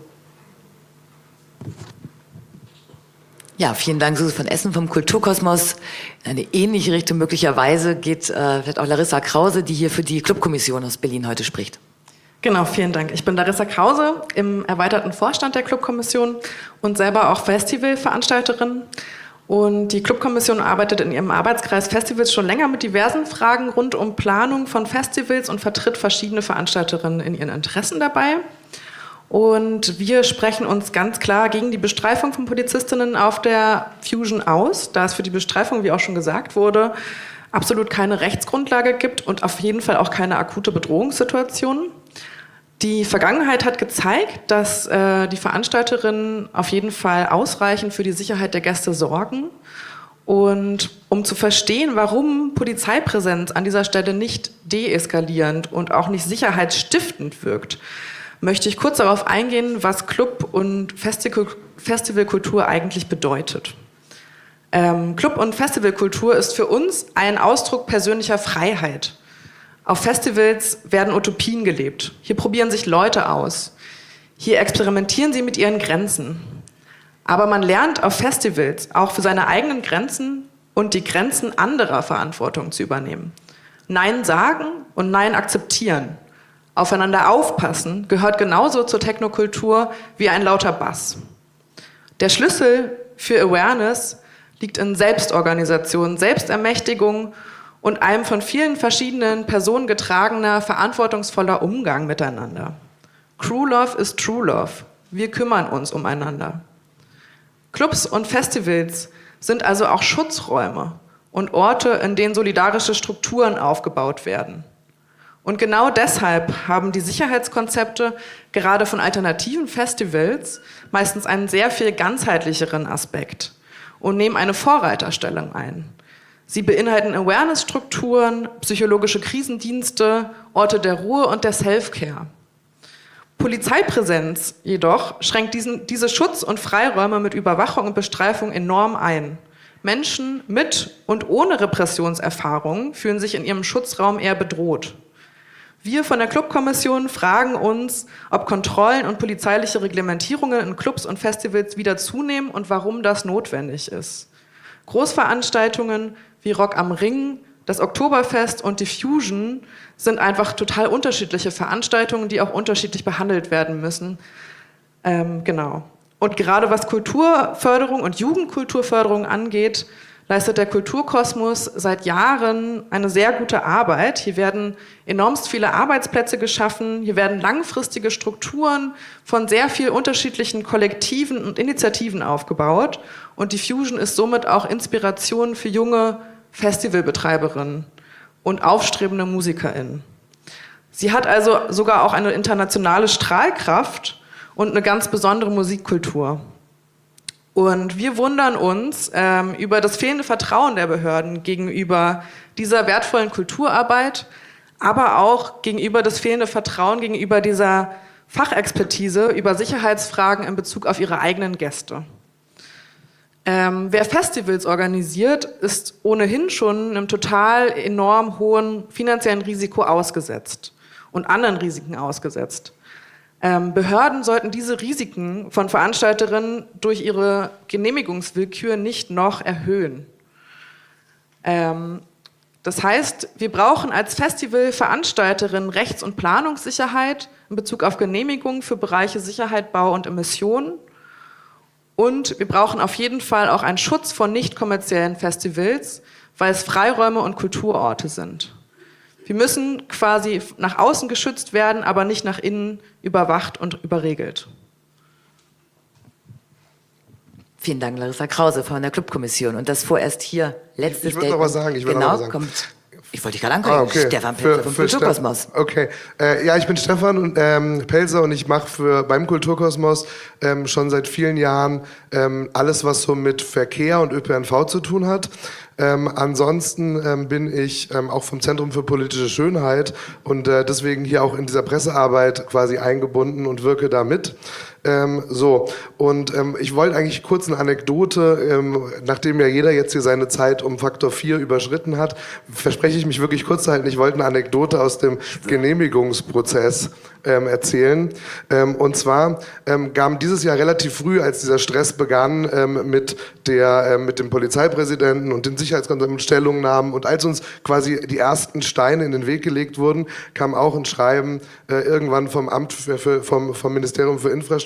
Ja, vielen Dank, Suse von Essen vom Kulturkosmos. In eine ähnliche Richtung möglicherweise geht äh, vielleicht auch Larissa Krause, die hier für die Clubkommission aus Berlin heute spricht. Genau, vielen Dank. Ich bin Larissa Krause im erweiterten Vorstand der Clubkommission und selber auch Festivalveranstalterin. Und die Clubkommission arbeitet in ihrem Arbeitskreis Festivals schon länger mit diversen Fragen rund um Planung von Festivals und vertritt verschiedene Veranstalterinnen in ihren Interessen dabei. Und wir sprechen uns ganz klar gegen die Bestreifung von Polizistinnen auf der Fusion aus, da es für die Bestreifung, wie auch schon gesagt wurde, absolut keine Rechtsgrundlage gibt und auf jeden Fall auch keine akute Bedrohungssituation. Die Vergangenheit hat gezeigt, dass äh, die Veranstalterinnen auf jeden Fall ausreichend für die Sicherheit der Gäste sorgen. Und um zu verstehen, warum Polizeipräsenz an dieser Stelle nicht deeskalierend und auch nicht sicherheitsstiftend wirkt, möchte ich kurz darauf eingehen, was Club- und Festivalkultur eigentlich bedeutet. Ähm, Club- und Festivalkultur ist für uns ein Ausdruck persönlicher Freiheit. Auf Festivals werden Utopien gelebt. Hier probieren sich Leute aus. Hier experimentieren sie mit ihren Grenzen. Aber man lernt auf Festivals auch für seine eigenen Grenzen und die Grenzen anderer Verantwortung zu übernehmen. Nein sagen und Nein akzeptieren. Aufeinander aufpassen gehört genauso zur Technokultur wie ein lauter Bass. Der Schlüssel für Awareness liegt in Selbstorganisation, Selbstermächtigung und einem von vielen verschiedenen Personen getragener, verantwortungsvoller Umgang miteinander. Crew Love ist True Love. Wir kümmern uns umeinander. Clubs und Festivals sind also auch Schutzräume und Orte, in denen solidarische Strukturen aufgebaut werden. Und genau deshalb haben die Sicherheitskonzepte gerade von alternativen Festivals meistens einen sehr viel ganzheitlicheren Aspekt und nehmen eine Vorreiterstellung ein. Sie beinhalten Awareness-Strukturen, psychologische Krisendienste, Orte der Ruhe und der Self-Care. Polizeipräsenz jedoch schränkt diesen, diese Schutz- und Freiräume mit Überwachung und Bestreifung enorm ein. Menschen mit und ohne Repressionserfahrung fühlen sich in ihrem Schutzraum eher bedroht. Wir von der Clubkommission fragen uns, ob Kontrollen und polizeiliche Reglementierungen in Clubs und Festivals wieder zunehmen und warum das notwendig ist. Großveranstaltungen wie Rock am Ring, das Oktoberfest und die Fusion sind einfach total unterschiedliche Veranstaltungen, die auch unterschiedlich behandelt werden müssen. Ähm, genau. Und gerade was Kulturförderung und Jugendkulturförderung angeht, leistet der Kulturkosmos seit Jahren eine sehr gute Arbeit. Hier werden enormst viele Arbeitsplätze geschaffen, hier werden langfristige Strukturen von sehr vielen unterschiedlichen Kollektiven und Initiativen aufgebaut. Und die Fusion ist somit auch Inspiration für junge Festivalbetreiberinnen und aufstrebende MusikerInnen. Sie hat also sogar auch eine internationale Strahlkraft und eine ganz besondere Musikkultur. Und wir wundern uns ähm, über das fehlende Vertrauen der Behörden gegenüber dieser wertvollen Kulturarbeit, aber auch gegenüber das fehlende Vertrauen gegenüber dieser Fachexpertise über Sicherheitsfragen in Bezug auf ihre eigenen Gäste. Ähm, wer Festivals organisiert, ist ohnehin schon einem total enorm hohen finanziellen Risiko ausgesetzt und anderen Risiken ausgesetzt. Ähm, Behörden sollten diese Risiken von Veranstalterinnen durch ihre Genehmigungswillkür nicht noch erhöhen. Ähm, das heißt, wir brauchen als Festivalveranstalterin Rechts- und Planungssicherheit in Bezug auf Genehmigungen für Bereiche Sicherheit, Bau und Emissionen. Und wir brauchen auf jeden Fall auch einen Schutz von nicht kommerziellen Festivals, weil es Freiräume und Kulturorte sind. Wir müssen quasi nach außen geschützt werden, aber nicht nach innen überwacht und überregelt. Vielen Dank, Larissa Krause von der Clubkommission. Und das vorerst hier letztes Ich würde noch was sagen. Ich will genau, noch was sagen. Kommt. Ich wollte dich gerade ankündigen. Ah, okay. Stefan Pelzer vom Kulturkosmos. Okay, äh, ja, ich bin Stefan und, ähm, Pelzer und ich mache für beim Kulturkosmos ähm, schon seit vielen Jahren ähm, alles, was so mit Verkehr und Ö P N V zu tun hat. Ähm, ansonsten ähm, bin ich ähm, auch vom Zentrum für politische Schönheit und äh, deswegen hier auch in dieser Pressearbeit quasi eingebunden und wirke da mit. Ähm, so, und ähm, ich wollte eigentlich kurz eine Anekdote, ähm, nachdem ja jeder jetzt hier seine Zeit um Faktor vier überschritten hat, verspreche ich mich wirklich kurz zu halten. Ich wollte eine Anekdote aus dem Genehmigungsprozess ähm, erzählen. Ähm, und zwar ähm, kam dieses Jahr relativ früh, als dieser Stress begann, ähm, mit, der, ähm, mit dem Polizeipräsidenten und den Sicherheitskonzepten, Stellungnahmen und als uns quasi die ersten Steine in den Weg gelegt wurden, kam auch ein Schreiben äh, irgendwann vom Amt für, für, vom, vom Ministerium für Infrastruktur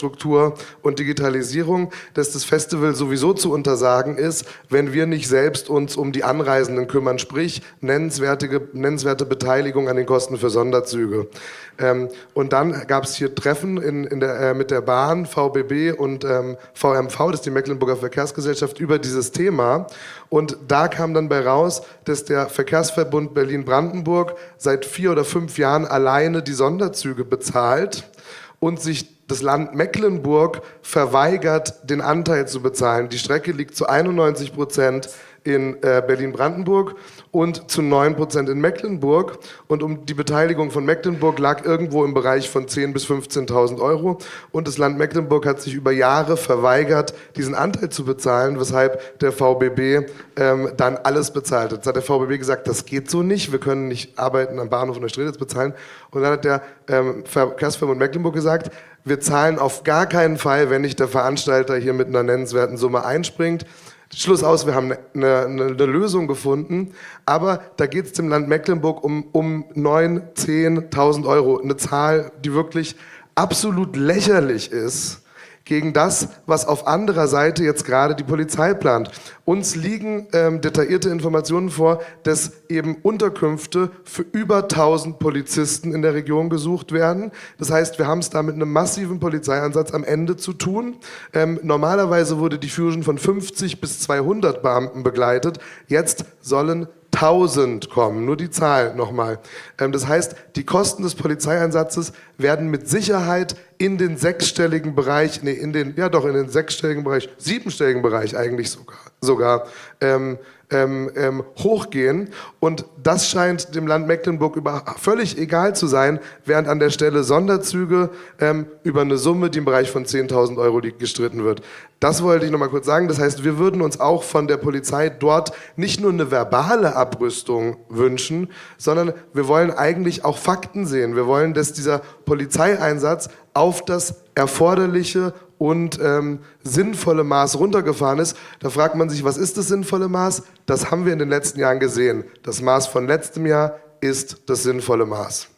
Infrastruktur und Digitalisierung, dass das Festival sowieso zu untersagen ist, wenn wir nicht selbst uns um die Anreisenden kümmern, sprich nennenswerte, nennenswerte Beteiligung an den Kosten für Sonderzüge. Ähm, und dann gab es hier Treffen in, in der, äh, mit der Bahn, V B B und ähm, V M V, das ist die Mecklenburger Verkehrsgesellschaft, über dieses Thema. Und da kam dann bei raus, dass der Verkehrsverbund Berlin-Brandenburg seit vier oder fünf Jahren alleine die Sonderzüge bezahlt und sich das Land Mecklenburg verweigert, den Anteil zu bezahlen. Die Strecke liegt zu einundneunzig Prozent in äh, Berlin-Brandenburg und zu neun Prozent in Mecklenburg. Und um die Beteiligung von Mecklenburg lag irgendwo im Bereich von zehntausend bis fünfzehntausend Euro. Und das Land Mecklenburg hat sich über Jahre verweigert, diesen Anteil zu bezahlen, weshalb der V B B ähm, dann alles bezahlt hat. Jetzt hat der V B B gesagt, das geht so nicht, wir können nicht Arbeiten am Bahnhof in der Strelitz bezahlen. Und dann hat der ähm, Verkehrsverbund Mecklenburg gesagt, wir zahlen auf gar keinen Fall, wenn nicht der Veranstalter hier mit einer nennenswerten Summe einspringt. Schluss aus, wir haben eine, eine, eine Lösung gefunden, aber da geht es dem Land Mecklenburg um, um neuntausend, zehntausend Euro. Eine Zahl, die wirklich absolut lächerlich ist gegen das, was auf anderer Seite jetzt gerade die Polizei plant. Uns liegen ähm, detaillierte Informationen vor, dass eben Unterkünfte für über tausend Polizisten in der Region gesucht werden. Das heißt, wir haben es da mit einem massiven Polizeieinsatz am Ende zu tun. Ähm, normalerweise wurde die Fusion von fünfzig bis zweihundert Beamten begleitet. Jetzt sollen tausend kommen, nur die Zahl nochmal. Ähm, das heißt, die Kosten des Polizeieinsatzes werden mit Sicherheit in den sechsstelligen Bereich, nee, in den, ja doch, in den sechsstelligen Bereich, siebenstelligen Bereich eigentlich sogar, sogar ähm, ähm, ähm, hochgehen. Und das scheint dem Land Mecklenburg über, völlig egal zu sein, während an der Stelle Sonderzüge ähm, über eine Summe, die im Bereich von zehntausend Euro liegt, gestritten wird. Das wollte ich noch mal kurz sagen. Das heißt, wir würden uns auch von der Polizei dort nicht nur eine verbale Abrüstung wünschen, sondern wir wollen eigentlich auch Fakten sehen. Wir wollen, dass dieser Polizeieinsatz auf das erforderliche und ähm, sinnvolle Maß runtergefahren ist. Da fragt man sich, was ist das sinnvolle Maß? Das haben wir in den letzten Jahren gesehen. Das Maß von letztem Jahr ist das sinnvolle Maß.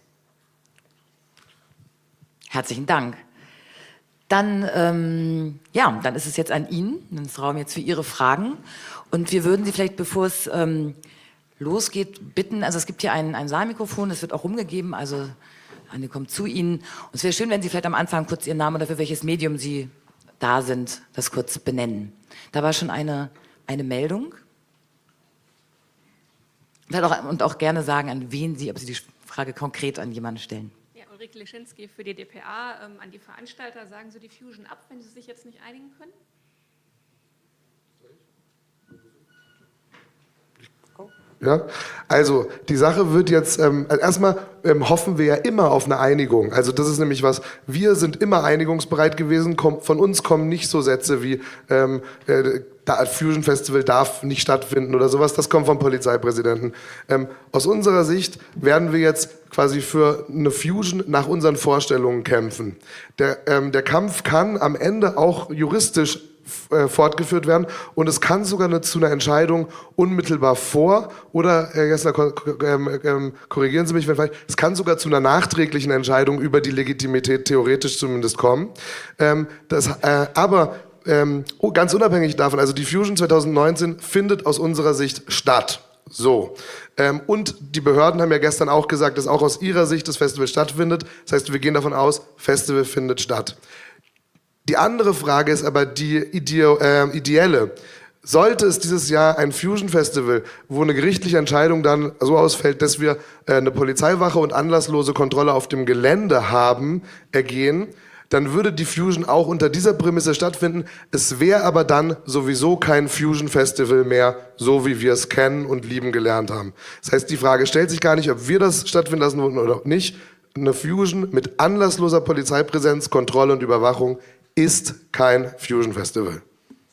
Herzlichen Dank. Dann, ähm, ja, dann ist es jetzt an Ihnen, ins Raum jetzt für Ihre Fragen. Und wir würden Sie vielleicht, bevor es ähm, losgeht, bitten, also es gibt hier ein, ein Saalmikrofon, das wird auch rumgegeben, also Anne kommt zu Ihnen. Und es wäre schön, wenn Sie vielleicht am Anfang kurz Ihren Namen oder für welches Medium Sie da sind, das kurz benennen. Da war schon eine, eine Meldung. Und auch, und auch gerne sagen, an wen Sie, ob Sie die Frage konkret an jemanden stellen. Ulrike Leschinski für die D P A. Ähm, an die Veranstalter, sagen Sie die Fusion ab, wenn Sie sich jetzt nicht einigen können? Ja, also die Sache wird jetzt, ähm, also erstmal ähm, hoffen wir ja immer auf eine Einigung. Also das ist nämlich was, wir sind immer einigungsbereit gewesen, Komm, von uns kommen nicht so Sätze wie ähm, äh, da, Fusion Festival darf nicht stattfinden oder sowas, das kommt vom Polizeipräsidenten. Ähm, aus unserer Sicht werden wir jetzt quasi für eine Fusion nach unseren Vorstellungen kämpfen. Der, ähm, der Kampf kann am Ende auch juristisch fortgeführt werden und es kann sogar eine, zu einer Entscheidung unmittelbar vor oder, Herr Gessler, ähm, korrigieren Sie mich, wenn falsch, es kann sogar zu einer nachträglichen Entscheidung über die Legitimität theoretisch zumindest kommen. Ähm, das, äh, aber ähm, ganz unabhängig davon, also die Fusion zwanzig neunzehn findet aus unserer Sicht statt. So. Ähm, und die Behörden haben ja gestern auch gesagt, dass auch aus ihrer Sicht das Festival stattfindet. Das heißt, wir gehen davon aus, Festival findet statt. Die andere Frage ist aber die Ide- äh, ideelle. Sollte es dieses Jahr ein Fusion Festival, wo eine gerichtliche Entscheidung dann so ausfällt, dass wir äh, eine Polizeiwache und anlasslose Kontrolle auf dem Gelände haben, ergehen, dann würde die Fusion auch unter dieser Prämisse stattfinden. Es wäre aber dann sowieso kein Fusion Festival mehr, so wie wir es kennen und lieben gelernt haben. Das heißt, die Frage stellt sich gar nicht, ob wir das stattfinden lassen wollen oder nicht. Eine Fusion mit anlassloser Polizeipräsenz, Kontrolle und Überwachung ist kein Fusion Festival.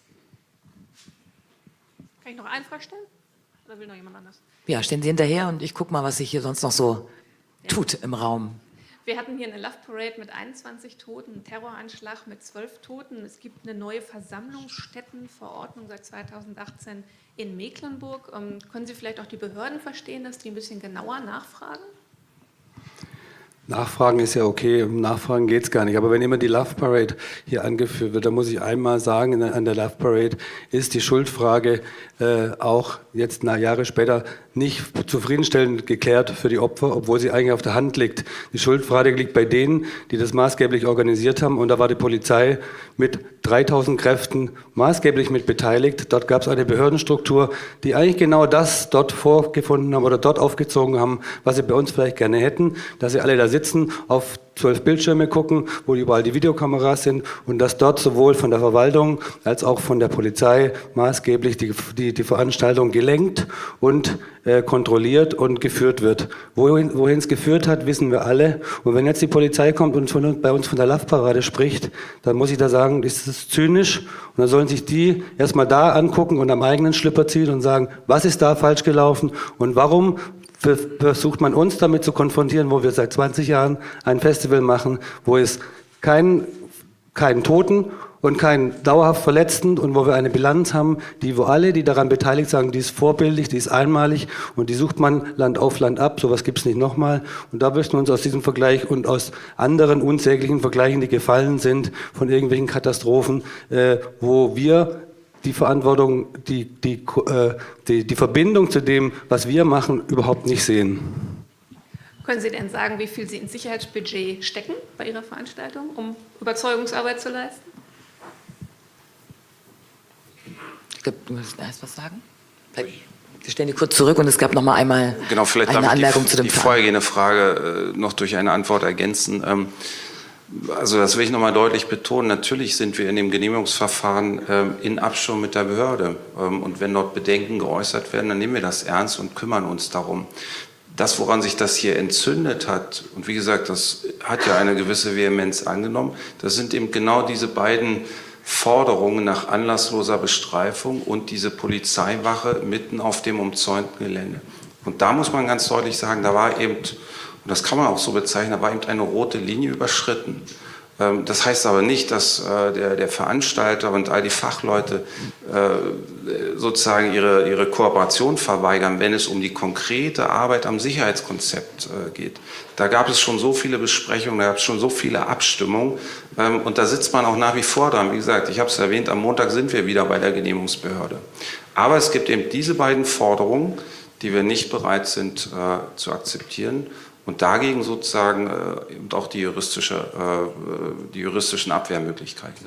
Kann ich noch eine Frage stellen? Oder will noch jemand anders? Ja, stellen Sie hinterher und ich gucke mal, was sich hier sonst noch so ja. tut im Raum. Wir hatten hier eine Love Parade mit einundzwanzig Toten, einen Terroranschlag mit zwölf Toten. Es gibt eine neue Versammlungsstättenverordnung seit zweitausendachtzehn in Mecklenburg. Ähm, können Sie vielleicht auch die Behörden verstehen, dass die ein bisschen genauer nachfragen? Nachfragen ist ja okay, um Nachfragen geht es gar nicht. Aber wenn immer die Love Parade hier angeführt wird, dann muss ich einmal sagen, an der Love Parade ist die Schuldfrage äh, auch jetzt nach Jahre später nicht zufriedenstellend geklärt für die Opfer, obwohl sie eigentlich auf der Hand liegt. Die Schuldfrage liegt bei denen, die das maßgeblich organisiert haben. Und da war die Polizei mit dreitausend Kräften maßgeblich mit beteiligt. Dort gab es eine Behördenstruktur, die eigentlich genau das dort vorgefunden haben oder dort aufgezogen haben, was sie bei uns vielleicht gerne hätten, dass sie alle da sitzen, auf zwölf Bildschirme gucken, wo überall die Videokameras sind und dass dort sowohl von der Verwaltung als auch von der Polizei maßgeblich die, die, die Veranstaltung gelenkt und äh, kontrolliert und geführt wird. Wohin es geführt hat, wissen wir alle. Und wenn jetzt die Polizei kommt und von, bei uns von der Love-Parade spricht, dann muss ich da sagen, das ist zynisch. Und dann sollen sich die erstmal da angucken und am eigenen Schlipper ziehen und sagen, was ist da falsch gelaufen und warum versucht man uns damit zu konfrontieren, wo wir seit zwanzig Jahren ein Festival machen, wo es keinen, keinen Toten und keinen dauerhaft Verletzten und wo wir eine Bilanz haben, die wo alle, die daran beteiligt sagen, die ist vorbildlich, die ist einmalig und die sucht man Land auf Land ab, sowas gibt es nicht nochmal. Und da müssen wir uns aus diesem Vergleich und aus anderen unsäglichen Vergleichen, die gefallen sind, von irgendwelchen Katastrophen, äh, wo wir die Verantwortung, die, die, äh, die, die Verbindung zu dem, was wir machen, überhaupt nicht sehen. Können Sie denn sagen, wie viel Sie ins Sicherheitsbudget stecken bei Ihrer Veranstaltung, um Überzeugungsarbeit zu leisten? Ich glaube, du möchtest erst was sagen? Sie stellen die kurz zurück und es gab noch mal einmal genau, vielleicht eine darf Anmerkung ich die, zu dem die Fall. vorhergehende Frage äh, noch durch eine Antwort ergänzen. Ähm, Also das will ich nochmal deutlich betonen. Natürlich sind wir in dem Genehmigungsverfahren ähm, in Abstimmung mit der Behörde. Ähm, und wenn dort Bedenken geäußert werden, dann nehmen wir das ernst und kümmern uns darum. Das, woran sich das hier entzündet hat, und wie gesagt, das hat ja eine gewisse Vehemenz angenommen, das sind eben genau diese beiden Forderungen nach anlassloser Bestreifung und diese Polizeiwache mitten auf dem umzäunten Gelände. Und da muss man ganz deutlich sagen, da war eben, und das kann man auch so bezeichnen, da war eben eine rote Linie überschritten. Das heißt aber nicht, dass der, der Veranstalter und all die Fachleute sozusagen ihre, ihre Kooperation verweigern, wenn es um die konkrete Arbeit am Sicherheitskonzept geht. Da gab es schon so viele Besprechungen, da gab es schon so viele Abstimmungen und da sitzt man auch nach wie vor dran. Wie gesagt, ich habe es erwähnt, am Montag sind wir wieder bei der Genehmigungsbehörde. Aber es gibt eben diese beiden Forderungen, die wir nicht bereit sind äh, zu akzeptieren. Und dagegen sozusagen äh, eben auch die, juristische, äh, die juristischen Abwehrmöglichkeiten.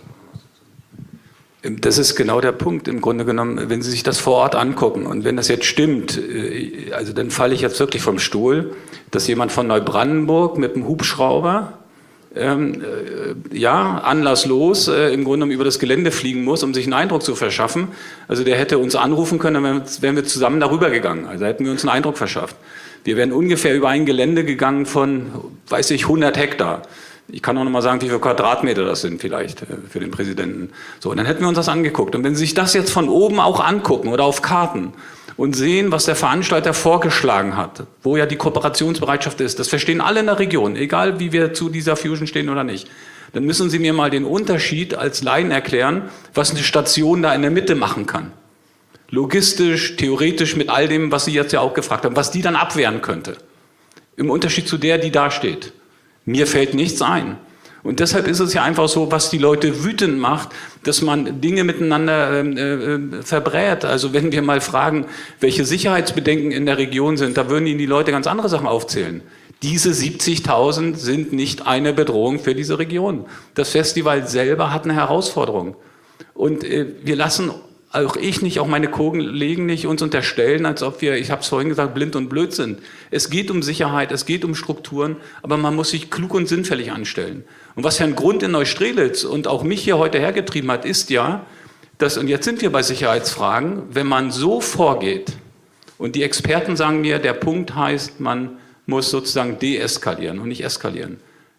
Das ist genau der Punkt im Grunde genommen, wenn Sie sich das vor Ort angucken und wenn das jetzt stimmt, äh, also dann falle ich jetzt wirklich vom Stuhl, dass jemand von Neubrandenburg mit einem Hubschrauber ähm, äh, ja, anlasslos äh, im Grunde genommen über das Gelände fliegen muss, um sich einen Eindruck zu verschaffen. Also der hätte uns anrufen können, dann wären wir zusammen darüber gegangen. Also hätten wir uns einen Eindruck verschafft. Wir wären ungefähr über ein Gelände gegangen von, weiß ich, hundert Hektar. Ich kann auch noch mal sagen, wie viele Quadratmeter das sind vielleicht für den Präsidenten. So, und dann hätten wir uns das angeguckt. Und wenn Sie sich das jetzt von oben auch angucken oder auf Karten und sehen, was der Veranstalter vorgeschlagen hat, wo ja die Kooperationsbereitschaft ist, das verstehen alle in der Region, egal wie wir zu dieser Fusion stehen oder nicht, dann müssen Sie mir mal den Unterschied als Laien erklären, was eine Station da in der Mitte machen kann. Logistisch, theoretisch mit all dem, was Sie jetzt ja auch gefragt haben, was die dann abwehren könnte. Im Unterschied zu der, die da steht. Mir fällt nichts ein. Und deshalb ist es ja einfach so, was die Leute wütend macht, dass man Dinge miteinander äh, äh, verbrät. Also wenn wir mal fragen, welche Sicherheitsbedenken in der Region sind, da würden Ihnen die Leute ganz andere Sachen aufzählen. Diese siebzigtausend sind nicht eine Bedrohung für diese Region. Das Festival selber hat eine Herausforderung. Und äh, wir lassen auch ich nicht, auch meine Kollegen nicht uns unterstellen, als ob wir, ich habe es vorhin gesagt, blind und blöd sind. Es geht um Sicherheit, es geht um Strukturen, aber man muss sich klug und sinnfällig anstellen. Und was Herrn Grund in Neustrelitz und auch mich hier heute hergetrieben hat, ist ja, dass, und jetzt sind wir bei Sicherheitsfragen, wenn man so vorgeht, und die Experten sagen mir, der Punkt heißt, man muss sozusagen deeskalieren und nicht eskalieren.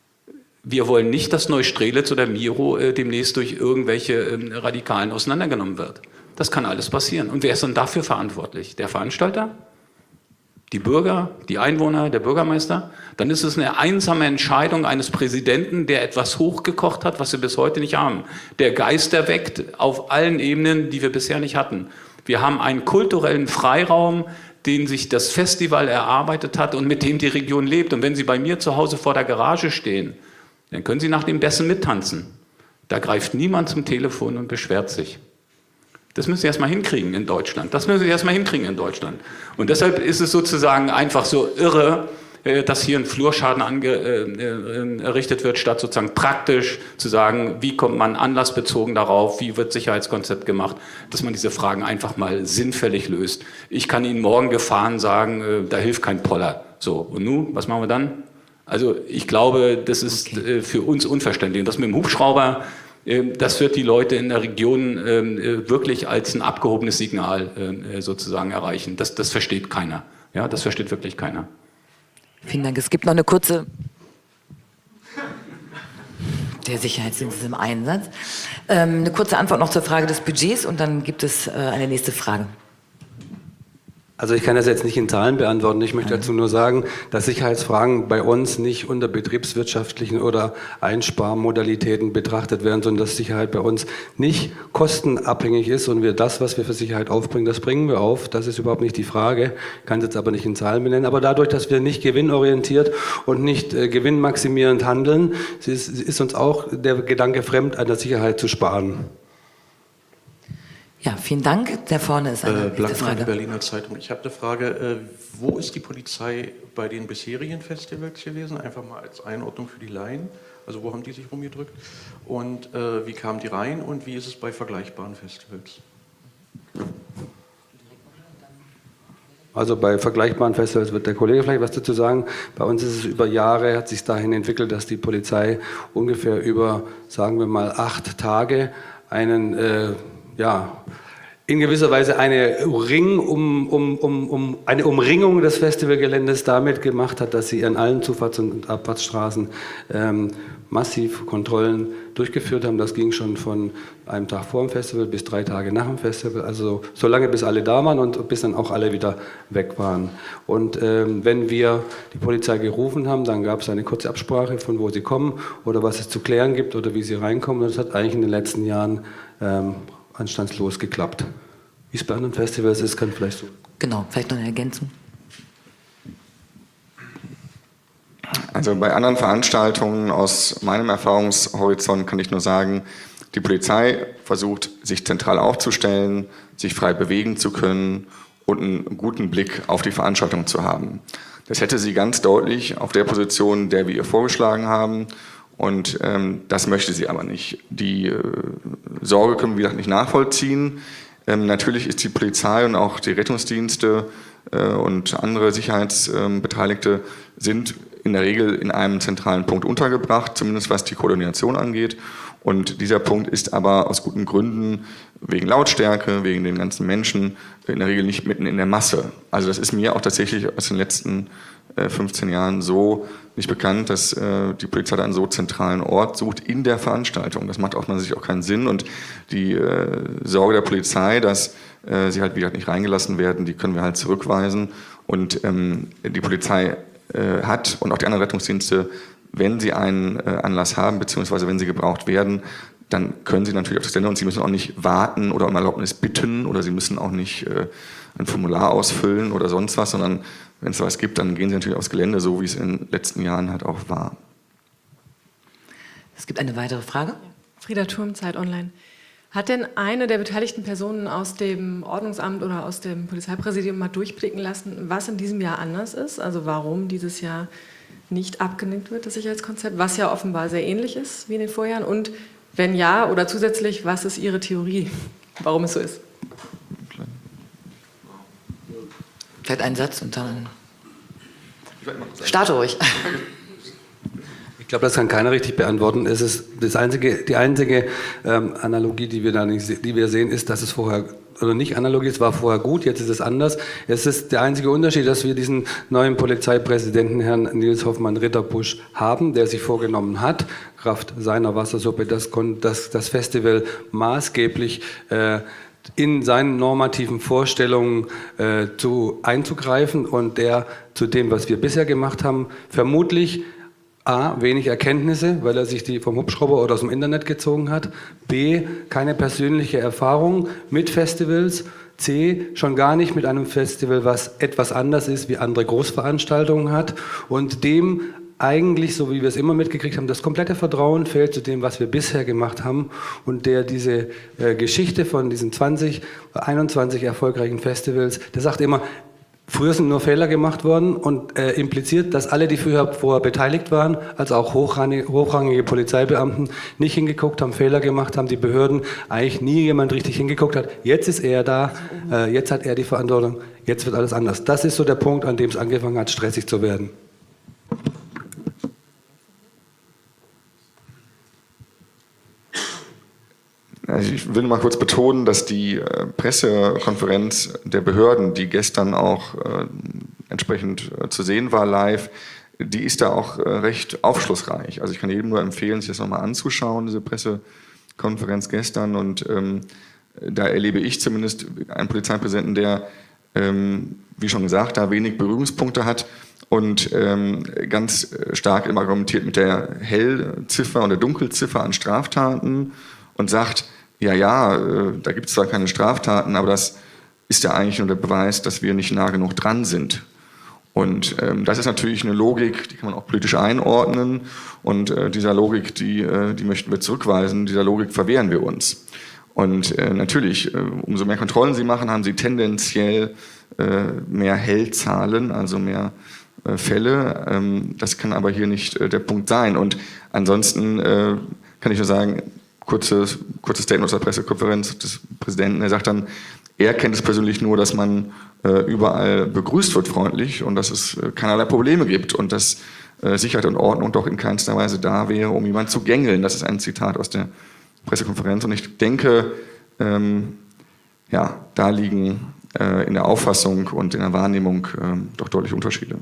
Wir wollen nicht, dass Neustrelitz oder Miro äh, demnächst durch irgendwelche äh, Radikalen auseinandergenommen wird. Das kann alles passieren. Und wer ist dann dafür verantwortlich? Der Veranstalter? Die Bürger? Die Einwohner? Der Bürgermeister? Dann ist es eine einsame Entscheidung eines Präsidenten, der etwas hochgekocht hat, was wir bis heute nicht haben. Der Geister weckt auf allen Ebenen, die wir bisher nicht hatten. Wir haben einen kulturellen Freiraum, den sich das Festival erarbeitet hat und mit dem die Region lebt. Und wenn Sie bei mir zu Hause vor der Garage stehen, dann können Sie nach dem Besten mittanzen. Da greift niemand zum Telefon und beschwert sich. Das müssen Sie erstmal hinkriegen in Deutschland. Das müssen Sie erstmal hinkriegen in Deutschland. Und deshalb ist es sozusagen einfach so irre, dass hier ein Flurschaden ange, äh, errichtet wird, statt sozusagen praktisch zu sagen, wie kommt man anlassbezogen darauf, wie wird Sicherheitskonzept gemacht, dass man diese Fragen einfach mal sinnfällig löst. Ich kann Ihnen morgen gefahren sagen, äh, da hilft kein Poller. So, und nun, was machen wir dann? Also ich glaube, das ist okay. äh, für uns unverständlich. Und das mit dem Hubschrauber, äh, das wird die Leute in der Region äh, wirklich als ein abgehobenes Signal äh, sozusagen erreichen. Das, das versteht keiner. Ja, das versteht wirklich keiner. Vielen Dank. Es gibt noch eine kurze... Der Sicherheitsdienst ist im Einsatz. Ähm, eine kurze Antwort noch zur Frage des Budgets und dann gibt es äh, eine nächste Frage. Also ich kann das jetzt nicht in Zahlen beantworten. Ich möchte dazu nur sagen, dass Sicherheitsfragen bei uns nicht unter betriebswirtschaftlichen oder Einsparmodalitäten betrachtet werden, sondern dass Sicherheit bei uns nicht kostenabhängig ist und wir das, was wir für Sicherheit aufbringen, das bringen wir auf. Das ist überhaupt nicht die Frage. Ich kann es jetzt aber nicht in Zahlen benennen. Aber dadurch, dass wir nicht gewinnorientiert und nicht äh, gewinnmaximierend handeln, ist, ist uns auch der Gedanke fremd, an der Sicherheit zu sparen. Ja, vielen Dank. Da vorne ist eine äh, Blackmann, Frage. Berliner Zeitung. Ich habe eine Frage. Äh, wo ist die Polizei bei den bisherigen Festivals gewesen? Einfach mal als Einordnung für die Laien. Also wo haben die sich rumgedrückt? Und äh, wie kamen die rein? Und wie ist es bei vergleichbaren Festivals? Also bei vergleichbaren Festivals wird der Kollege vielleicht was dazu sagen. Bei uns ist es über Jahre, hat sich dahin entwickelt, dass die Polizei ungefähr über, sagen wir mal, acht Tage einen... Äh, ja, in gewisser Weise eine, Ring um, um, um, um, eine Umringung des Festivalgeländes damit gemacht hat, dass sie an allen Zufahrts- und Abfahrtsstraßen ähm, massiv Kontrollen durchgeführt haben. Das ging schon von einem Tag vor dem Festival bis drei Tage nach dem Festival, also so lange bis alle da waren und bis dann auch alle wieder weg waren. Und ähm, wenn wir die Polizei gerufen haben, dann gab es eine kurze Absprache, von wo sie kommen oder was es zu klären gibt oder wie sie reinkommen. Und das hat eigentlich in den letzten Jahren ähm, anstandslos geklappt. Wie es bei anderen Festivals ist, kann vielleicht so. Genau, vielleicht noch eine Ergänzung. Also bei anderen Veranstaltungen aus meinem Erfahrungshorizont kann ich nur sagen, die Polizei versucht, sich zentral aufzustellen, sich frei bewegen zu können und einen guten Blick auf die Veranstaltung zu haben. Das hätte sie ganz deutlich auf der Position, der wir ihr vorgeschlagen haben. Und ähm, das möchte sie aber nicht. Die äh, Sorge können wir, wie gesagt, nicht nachvollziehen. Ähm, natürlich ist die Polizei und auch die Rettungsdienste äh, und andere Sicherheitsbeteiligte äh, sind in der Regel in einem zentralen Punkt untergebracht, zumindest was die Koordination angeht. Und dieser Punkt ist aber aus guten Gründen, wegen Lautstärke, wegen den ganzen Menschen, in der Regel nicht mitten in der Masse. Also das ist mir auch tatsächlich aus den letzten äh, fünfzehn Jahren so nicht bekannt, dass äh, die Polizei da einen so zentralen Ort sucht in der Veranstaltung. Das macht aus meiner Sicht auch keinen Sinn. Und die äh, Sorge der Polizei, dass äh, sie halt wieder nicht reingelassen werden, die können wir halt zurückweisen. Und ähm, die Polizei äh, hat und auch die anderen Rettungsdienste, wenn sie einen äh, Anlass haben, beziehungsweise wenn sie gebraucht werden, dann können sie natürlich auf das Gelände und sie müssen auch nicht warten oder um Erlaubnis bitten oder sie müssen auch nicht äh, ein Formular ausfüllen oder sonst was, sondern wenn es sowas gibt, dann gehen sie natürlich aufs Gelände, so wie es in den letzten Jahren halt auch war. Es gibt eine weitere Frage. Frieda Turm, Zeit Online. Hat denn eine der beteiligten Personen aus dem Ordnungsamt oder aus dem Polizeipräsidium mal durchblicken lassen, was in diesem Jahr anders ist? Also warum dieses Jahr nicht abgenickt wird, das Sicherheitskonzept, was ja offenbar sehr ähnlich ist wie in den Vorjahren? Und wenn ja oder zusätzlich, was ist Ihre Theorie, warum es so ist? Vielleicht einen Satz und dann... Starte ruhig. Ich glaube, das kann keiner richtig beantworten. Es ist das einzige, die einzige ähm, Analogie, die wir, da nicht, die wir sehen, ist, dass es vorher, oder nicht Analogie, es war vorher gut, jetzt ist es anders. Es ist der einzige Unterschied, dass wir diesen neuen Polizeipräsidenten, Herrn Nils Hoffmann-Ritterbusch, haben, der sich vorgenommen hat, Kraft seiner Wassersuppe, das, das, das Festival maßgeblich äh, in seinen normativen Vorstellungen äh, zu, einzugreifen und der zu dem, was wir bisher gemacht haben, vermutlich A, wenig Erkenntnisse, weil er sich die vom Hubschrauber oder aus dem Internet gezogen hat. B, keine persönliche Erfahrung mit Festivals. C, schon gar nicht mit einem Festival, was etwas anders ist, wie andere Großveranstaltungen hat. Und dem eigentlich, so wie wir es immer mitgekriegt haben, das komplette Vertrauen fehlt zu dem, was wir bisher gemacht haben. Und der diese äh, Geschichte von diesen zwanzig, einundzwanzig erfolgreichen Festivals, der sagt immer, früher sind nur Fehler gemacht worden und äh, impliziert, dass alle, die früher vorher beteiligt waren, also auch hochrangige, hochrangige Polizeibeamten, nicht hingeguckt haben, Fehler gemacht haben, die Behörden, eigentlich nie jemand richtig hingeguckt hat. Jetzt ist er da, äh, jetzt hat er die Verantwortung, jetzt wird alles anders. Das ist so der Punkt, an dem es angefangen hat, stressig zu werden. Also ich will mal kurz betonen, dass die äh, Pressekonferenz der Behörden, die gestern auch äh, entsprechend äh, zu sehen war live, die ist da auch äh, recht aufschlussreich. Also ich kann jedem nur empfehlen, sich das nochmal anzuschauen, diese Pressekonferenz gestern. Und ähm, da erlebe ich zumindest einen Polizeipräsidenten, der, ähm, wie schon gesagt, da wenig Berührungspunkte hat und ähm, ganz stark immer argumentiert mit der Hellziffer und der Dunkelziffer an Straftaten und sagt, ja, ja, äh, da gibt es zwar keine Straftaten, aber das ist ja eigentlich nur der Beweis, dass wir nicht nah genug dran sind. Und ähm, das ist natürlich eine Logik, die kann man auch politisch einordnen. Und äh, dieser Logik, die, äh, die möchten wir zurückweisen, dieser Logik verwehren wir uns. Und äh, natürlich, äh, umso mehr Kontrollen Sie machen, haben Sie tendenziell äh, mehr Hellzahlen, also mehr äh, Fälle. Ähm, das kann aber hier nicht äh, der Punkt sein. Und ansonsten äh, kann ich nur sagen, Kurzes, kurzes Statement aus der Pressekonferenz des Präsidenten. Er sagt dann, er kennt es persönlich nur, dass man äh, überall begrüßt wird freundlich und dass es äh, keinerlei Probleme gibt und dass äh, Sicherheit und Ordnung doch in keinster Weise da wäre, um jemanden zu gängeln. Das ist ein Zitat aus der Pressekonferenz. Und ich denke, ähm, ja, da liegen äh, in der Auffassung und in der Wahrnehmung äh, doch deutliche Unterschiede.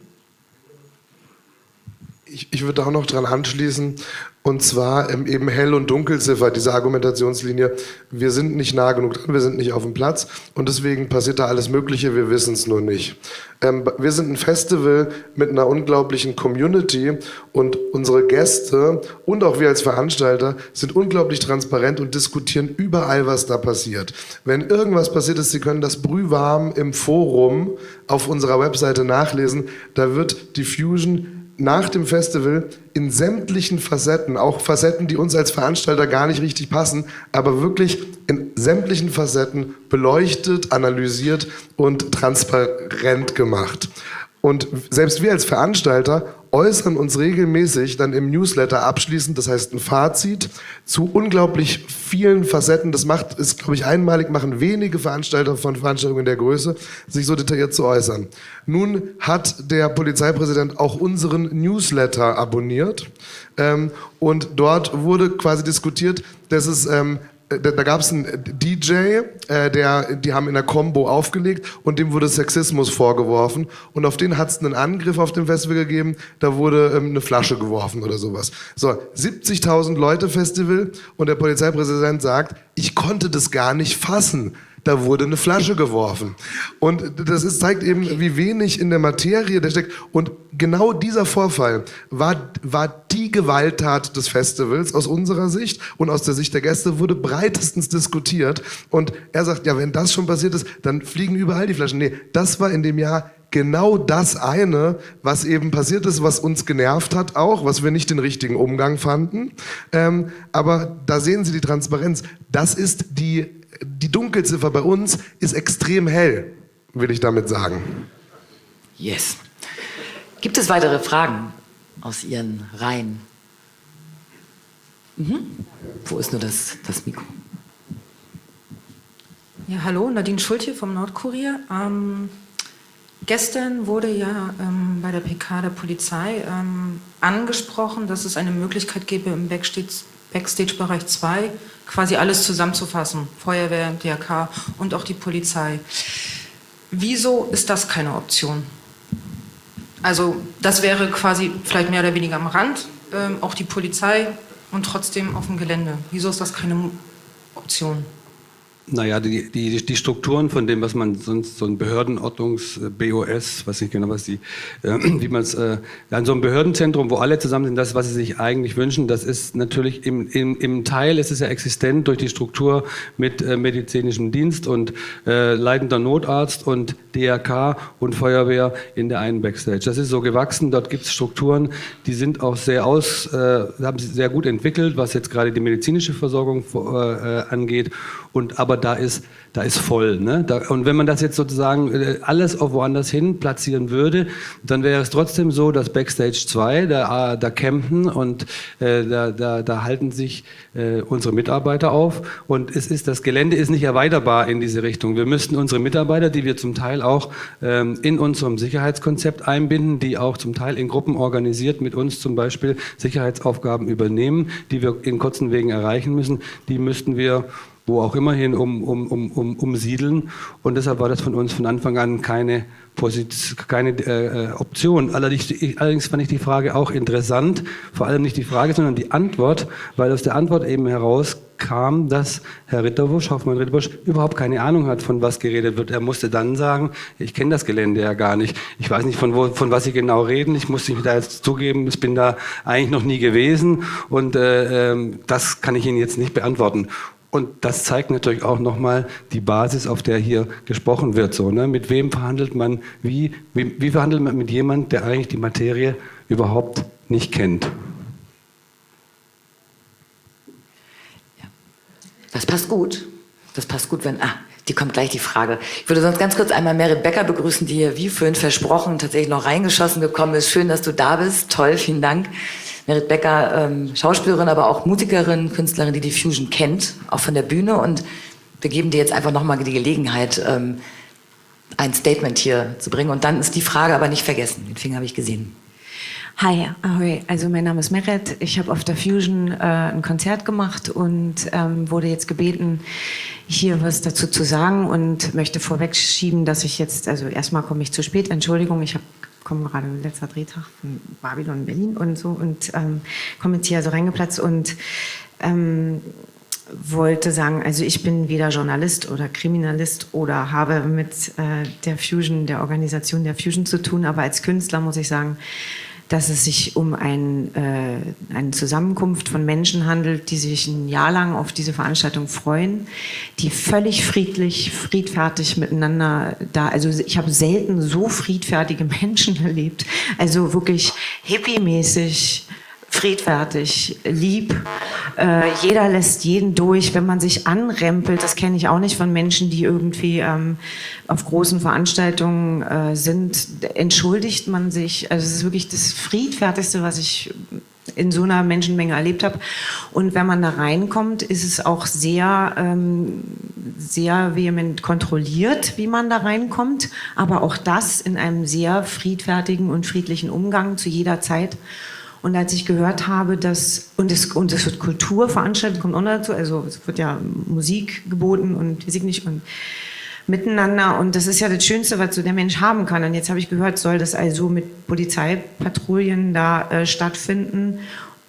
Ich, ich würde auch noch dran anschließen, und zwar ähm, eben Hell- und Dunkelziffer, diese Argumentationslinie. Wir sind nicht nah genug dran, wir sind nicht auf dem Platz und deswegen passiert da alles Mögliche, wir wissen es nur nicht. Ähm, wir sind ein Festival mit einer unglaublichen Community und unsere Gäste und auch wir als Veranstalter sind unglaublich transparent und diskutieren überall, was da passiert. Wenn irgendwas passiert ist, Sie können das brühwarm im Forum auf unserer Webseite nachlesen, da wird die Fusion nach dem Festival in sämtlichen Facetten, auch Facetten, die uns als Veranstalter gar nicht richtig passen, aber wirklich in sämtlichen Facetten beleuchtet, analysiert und transparent gemacht. Und selbst wir als Veranstalter äußern uns regelmäßig dann im Newsletter abschließend, das heißt ein Fazit, zu unglaublich vielen Facetten. Das macht, ist, glaube ich, einmalig, machen wenige Veranstalter von Veranstaltungen der Größe, sich so detailliert zu äußern. Nun hat der Polizeipräsident auch unseren Newsletter abonniert ähm, und dort wurde quasi diskutiert, dass es ähm, Da, da gab es einen D J, äh, der, die haben in der Combo aufgelegt und dem wurde Sexismus vorgeworfen und auf den hat es einen Angriff auf dem Festival gegeben, da wurde ähm, eine Flasche geworfen oder sowas. So, siebzigtausend Leute Festival und der Polizeipräsident sagt, ich konnte das gar nicht fassen. Da wurde eine Flasche geworfen. Und das ist, zeigt eben, wie wenig in der Materie da steckt. Und genau dieser Vorfall war, war die Gewalttat des Festivals aus unserer Sicht und aus der Sicht der Gäste wurde breitestens diskutiert. Und er sagt, ja, wenn das schon passiert ist, dann fliegen überall die Flaschen. Nee, das war in dem Jahr genau das eine, was eben passiert ist, was uns genervt hat auch, was wir nicht den richtigen Umgang fanden. Ähm, aber da sehen Sie die Transparenz. Das ist die Die Dunkelziffer bei uns ist extrem hell, will ich damit sagen. Yes. Gibt es weitere Fragen aus Ihren Reihen? Mhm. Wo ist nur das, das Mikro? Ja, hallo, Nadine Schultje vom Nordkurier. Ähm, gestern wurde ja ähm, bei der P K der Polizei ähm, angesprochen, dass es eine Möglichkeit gäbe, im Backstage Backstage-Bereich zwei quasi alles zusammenzufassen, Feuerwehr, D R K und auch die Polizei. Wieso ist das keine Option? Also das wäre quasi vielleicht mehr oder weniger am Rand, ähm, auch die Polizei und trotzdem auf dem Gelände. Wieso ist das keine Option? Naja, die, die, die Strukturen von dem, was man sonst so ein Behördenordnungs-B O S, weiß nicht genau, was die, äh, wie man es, äh, an so einem Behördenzentrum, wo alle zusammen sind, das, was sie sich eigentlich wünschen, das ist natürlich im, im, im Teil, ist es ja existent durch die Struktur mit äh, medizinischem Dienst und äh, leitender Notarzt und D R K und Feuerwehr in der einen Backstage. Das ist so gewachsen, dort gibt es Strukturen, die sind auch sehr aus, äh, haben sich sehr gut entwickelt, was jetzt gerade die medizinische Versorgung äh, angeht. Und aber da ist, da ist voll. Ne? Da, und wenn man das jetzt sozusagen äh, alles auf woanders hin platzieren würde, dann wäre es trotzdem so, dass Backstage zwei, da, da campen und äh, da, da, da halten sich äh, unsere Mitarbeiter auf. Und es ist, das Gelände ist nicht erweiterbar in diese Richtung. Wir müssten unsere Mitarbeiter, die wir zum Teil auch ähm, in unserem Sicherheitskonzept einbinden, die auch zum Teil in Gruppen organisiert mit uns zum Beispiel Sicherheitsaufgaben übernehmen, die wir in kurzen Wegen erreichen müssen, die müssten wir wo auch immerhin um, um, um, um, umsiedeln. Und deshalb war das von uns von Anfang an keine, Position, keine äh, Option. Allerdings, allerdings fand ich die Frage auch interessant, vor allem nicht die Frage, sondern die Antwort, weil aus der Antwort eben herauskam, dass Herr Ritterbusch, Hoffmann Ritterbusch, überhaupt keine Ahnung hat, von was geredet wird. Er musste dann sagen, ich kenne das Gelände ja gar nicht. Ich weiß nicht, von, wo, von was Sie genau reden. Ich muss mich da jetzt zugeben, ich bin da eigentlich noch nie gewesen und äh, äh, das kann ich Ihnen jetzt nicht beantworten. Und das zeigt natürlich auch nochmal die Basis, auf der hier gesprochen wird. So, ne? Mit wem verhandelt man, wie, wie, wie verhandelt man mit jemandem, der eigentlich die Materie überhaupt nicht kennt? Ja. Das passt gut. Das passt gut, wenn... Ah, die kommt gleich, die Frage. Ich würde sonst ganz kurz einmal Merit Becker begrüßen, die hier wie vorhin versprochen tatsächlich noch reingeschossen gekommen ist. Schön, dass du da bist. Toll, vielen Dank. Merit Becker, ähm, Schauspielerin, aber auch Musikerin, Künstlerin, die die Fusion kennt, auch von der Bühne. Und wir geben dir jetzt einfach nochmal die Gelegenheit, ähm, ein Statement hier zu bringen. Und dann ist die Frage aber nicht vergessen. Den Finger habe ich gesehen. Hi, ahoi. Also mein Name ist Merit. Ich habe auf der Fusion äh, ein Konzert gemacht und ähm, wurde jetzt gebeten, hier was dazu zu sagen und möchte vorwegschieben, dass ich jetzt, also erstmal komme ich zu spät, Entschuldigung, ich habe komme gerade letzter Drehtag von Babylon Berlin und so und ähm, komme jetzt hier also reingeplatzt und ähm, wollte sagen, also ich bin weder Journalist oder Kriminalist oder habe mit äh, der Fusion, der Organisation der Fusion zu tun, aber als Künstler muss ich sagen, dass es sich um ein, äh, eine Zusammenkunft von Menschen handelt, die sich ein Jahr lang auf diese Veranstaltung freuen, die völlig friedlich, friedfertig miteinander da, also ich habe selten so friedfertige Menschen erlebt, also wirklich hippie-mäßig, friedfertig, lieb. Äh, jeder lässt jeden durch, wenn man sich anrempelt. Das kenne ich auch nicht von Menschen, die irgendwie ähm, auf großen Veranstaltungen äh, sind. Entschuldigt man sich. Also es ist wirklich das Friedfertigste, was ich in so einer Menschenmenge erlebt habe. Und wenn man da reinkommt, ist es auch sehr, ähm, sehr vehement kontrolliert, wie man da reinkommt. Aber auch das in einem sehr friedfertigen und friedlichen Umgang zu jeder Zeit. Und als ich gehört habe, dass, und es, und es wird Kultur veranstaltet, kommt auch dazu, also es wird ja Musik geboten und weiß ich nicht, und miteinander. Und das ist ja das Schönste, was so der Mensch haben kann. Und jetzt habe ich gehört, soll das also mit Polizeipatrouillen da äh, stattfinden,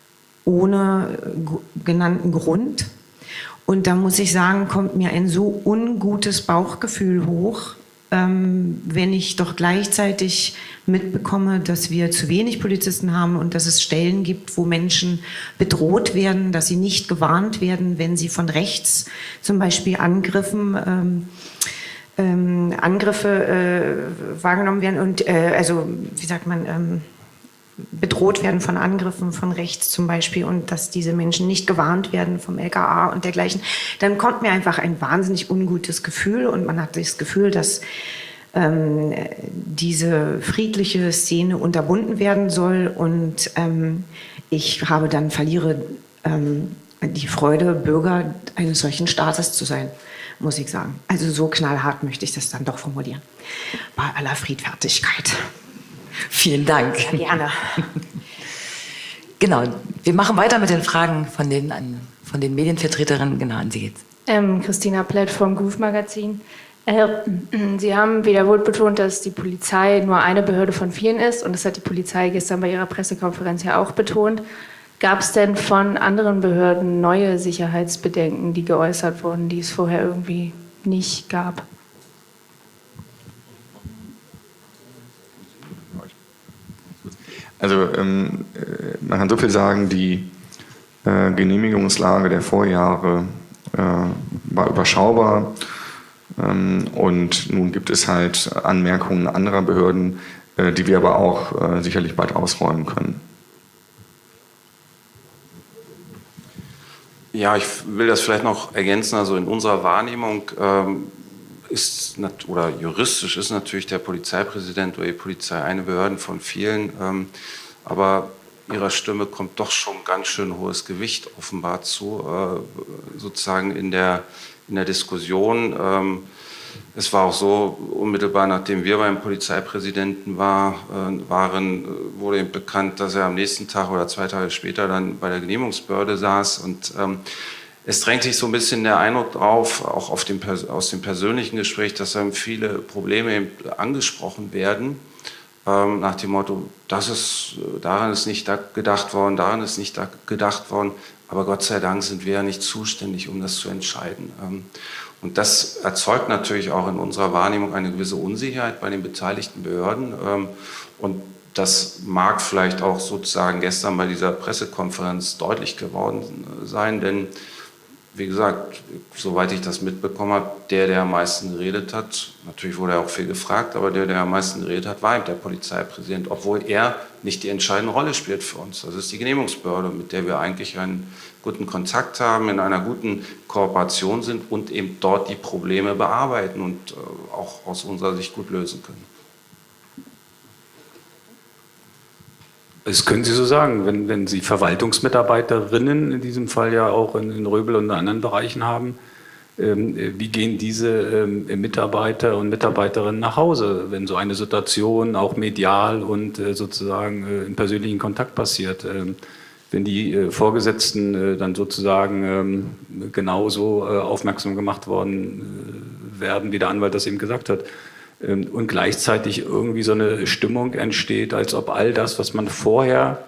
ohne g- genannten Grund. Und da muss ich sagen, kommt mir ein so ungutes Bauchgefühl hoch, Ähm, wenn ich doch gleichzeitig mitbekomme, dass wir zu wenig Polizisten haben und dass es Stellen gibt, wo Menschen bedroht werden, dass sie nicht gewarnt werden, wenn sie von rechts zum Beispiel Angriffen, ähm, ähm, Angriffe äh, wahrgenommen werden und äh, also wie sagt man ähm, bedroht werden von Angriffen von rechts zum Beispiel und dass diese Menschen nicht gewarnt werden vom L K A und dergleichen, dann kommt mir einfach ein wahnsinnig ungutes Gefühl und man hat das Gefühl, dass ähm, diese friedliche Szene unterbunden werden soll und ähm, ich habe dann, verliere ähm, die Freude, Bürger eines solchen Staates zu sein, muss ich sagen. Also so knallhart möchte ich das dann doch formulieren. Bei aller Friedfertigkeit. Vielen Dank. Ja, gerne. Genau, wir machen weiter mit den Fragen von den, von den Medienvertreterinnen. Genau, an Sie jetzt. Ähm, Christina Plett vom Groove Magazin. Äh, Sie haben wiederholt betont, dass die Polizei nur eine Behörde von vielen ist und das hat die Polizei gestern bei ihrer Pressekonferenz ja auch betont. Gab es denn von anderen Behörden neue Sicherheitsbedenken, die geäußert wurden, die es vorher irgendwie nicht gab? Also ähm, man kann so viel sagen, die äh, Genehmigungslage der Vorjahre äh, war überschaubar ähm, und nun gibt es halt Anmerkungen anderer Behörden, äh, die wir aber auch äh, sicherlich bald ausräumen können. Ja, ich will das vielleicht noch ergänzen. Also in unserer Wahrnehmung ähm, ist, oder juristisch ist natürlich der Polizeipräsident oder die Polizei eine Behörde von vielen, ähm, aber ihrer Stimme kommt doch schon ganz schön hohes Gewicht offenbar zu, äh, sozusagen in der, in der Diskussion. Ähm, es war auch so, unmittelbar nachdem wir beim Polizeipräsidenten war, äh, waren, wurde ihm bekannt, dass er am nächsten Tag oder zwei Tage später dann bei der Genehmigungsbehörde saß. Und ähm, es drängt sich so ein bisschen der Eindruck auf, auch auf dem, aus dem persönlichen Gespräch, dass dann viele Probleme eben angesprochen werden, ähm, nach dem Motto, das ist, daran ist nicht gedacht worden, daran ist nicht gedacht worden, aber Gott sei Dank sind wir ja nicht zuständig, um das zu entscheiden. Ähm, und das erzeugt natürlich auch in unserer Wahrnehmung eine gewisse Unsicherheit bei den beteiligten Behörden. Ähm, und das mag vielleicht auch sozusagen gestern bei dieser Pressekonferenz deutlich geworden sein, denn wie gesagt, soweit ich das mitbekommen habe, der, der am meisten geredet hat, natürlich wurde er auch viel gefragt, aber der, der am meisten geredet hat, war eben der Polizeipräsident, obwohl er nicht die entscheidende Rolle spielt für uns. Das ist die Genehmigungsbehörde, mit der wir eigentlich einen guten Kontakt haben, in einer guten Kooperation sind und eben dort die Probleme bearbeiten und äh, auch aus unserer Sicht gut lösen können. Das können Sie so sagen, wenn, wenn Sie Verwaltungsmitarbeiterinnen in diesem Fall ja auch in, in Röbel und in anderen Bereichen haben, ähm, wie gehen diese ähm, Mitarbeiter und Mitarbeiterinnen nach Hause, wenn so eine Situation auch medial und äh, sozusagen äh, im persönlichen Kontakt passiert? Ähm, wenn die äh, Vorgesetzten äh, dann sozusagen ähm, genauso äh, aufmerksam gemacht worden äh, werden, wie der Anwalt das eben gesagt hat. Und gleichzeitig irgendwie so eine Stimmung entsteht, als ob all das, was man vorher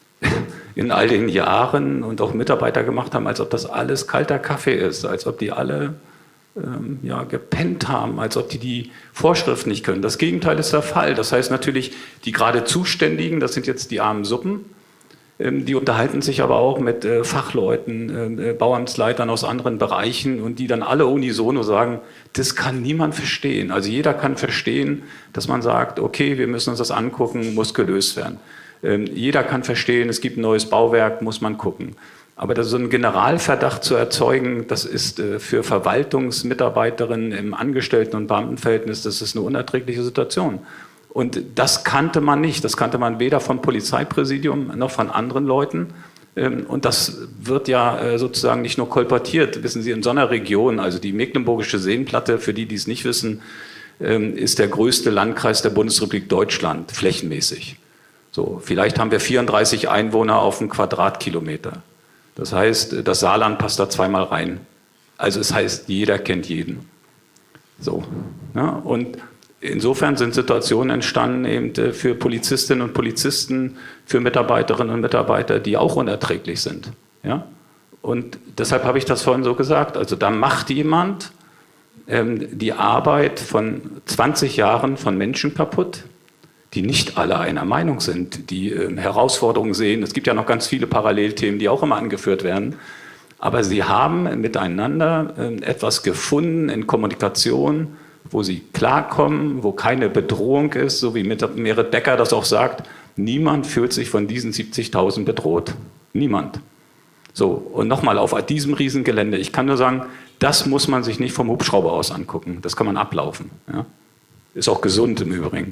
in all den Jahren und auch Mitarbeiter gemacht haben, als ob das alles kalter Kaffee ist, als ob die alle ähm, ja, gepennt haben, als ob die die Vorschriften nicht können. Das Gegenteil ist der Fall. Das heißt natürlich, die gerade Zuständigen, das sind jetzt die armen Suppen, die unterhalten sich aber auch mit äh, Fachleuten, äh, Bauamtsleitern aus anderen Bereichen und die dann alle unisono sagen, das kann niemand verstehen. Also jeder kann verstehen, dass man sagt, okay, wir müssen uns das angucken, muss gelöst werden. Ähm, jeder kann verstehen, es gibt ein neues Bauwerk, muss man gucken. Aber das, so einen Generalverdacht zu erzeugen, das ist äh, für Verwaltungsmitarbeiterinnen im Angestellten- und Beamtenverhältnis, das ist eine unerträgliche Situation. Und das kannte man nicht. Das kannte man weder vom Polizeipräsidium noch von anderen Leuten. Und das wird ja sozusagen nicht nur kolportiert. Wissen Sie, in so einer Region, also die Mecklenburgische Seenplatte, für die, die es nicht wissen, ist der größte Landkreis der Bundesrepublik Deutschland, flächenmäßig. So, vielleicht haben wir vierunddreißig Einwohner auf einen Quadratkilometer. Das heißt, das Saarland passt da zweimal rein. Also es heißt, jeder kennt jeden. So, ja, und insofern sind Situationen entstanden eben für Polizistinnen und Polizisten, für Mitarbeiterinnen und Mitarbeiter, die auch unerträglich sind. Ja? Und deshalb habe ich das vorhin so gesagt. Also da macht jemand ähm, die Arbeit von zwanzig Jahren von Menschen kaputt, die nicht alle einer Meinung sind, die ähm, Herausforderungen sehen. Es gibt ja noch ganz viele Parallelthemen, die auch immer angeführt werden. Aber sie haben miteinander ähm, etwas gefunden in Kommunikation, wo sie klarkommen, wo keine Bedrohung ist, so wie Merit Becker das auch sagt, niemand fühlt sich von diesen siebzigtausend bedroht. Niemand. So, und nochmal auf diesem Riesengelände, ich kann nur sagen, das muss man sich nicht vom Hubschrauber aus angucken, das kann man ablaufen. Ja? Ist auch gesund im Übrigen.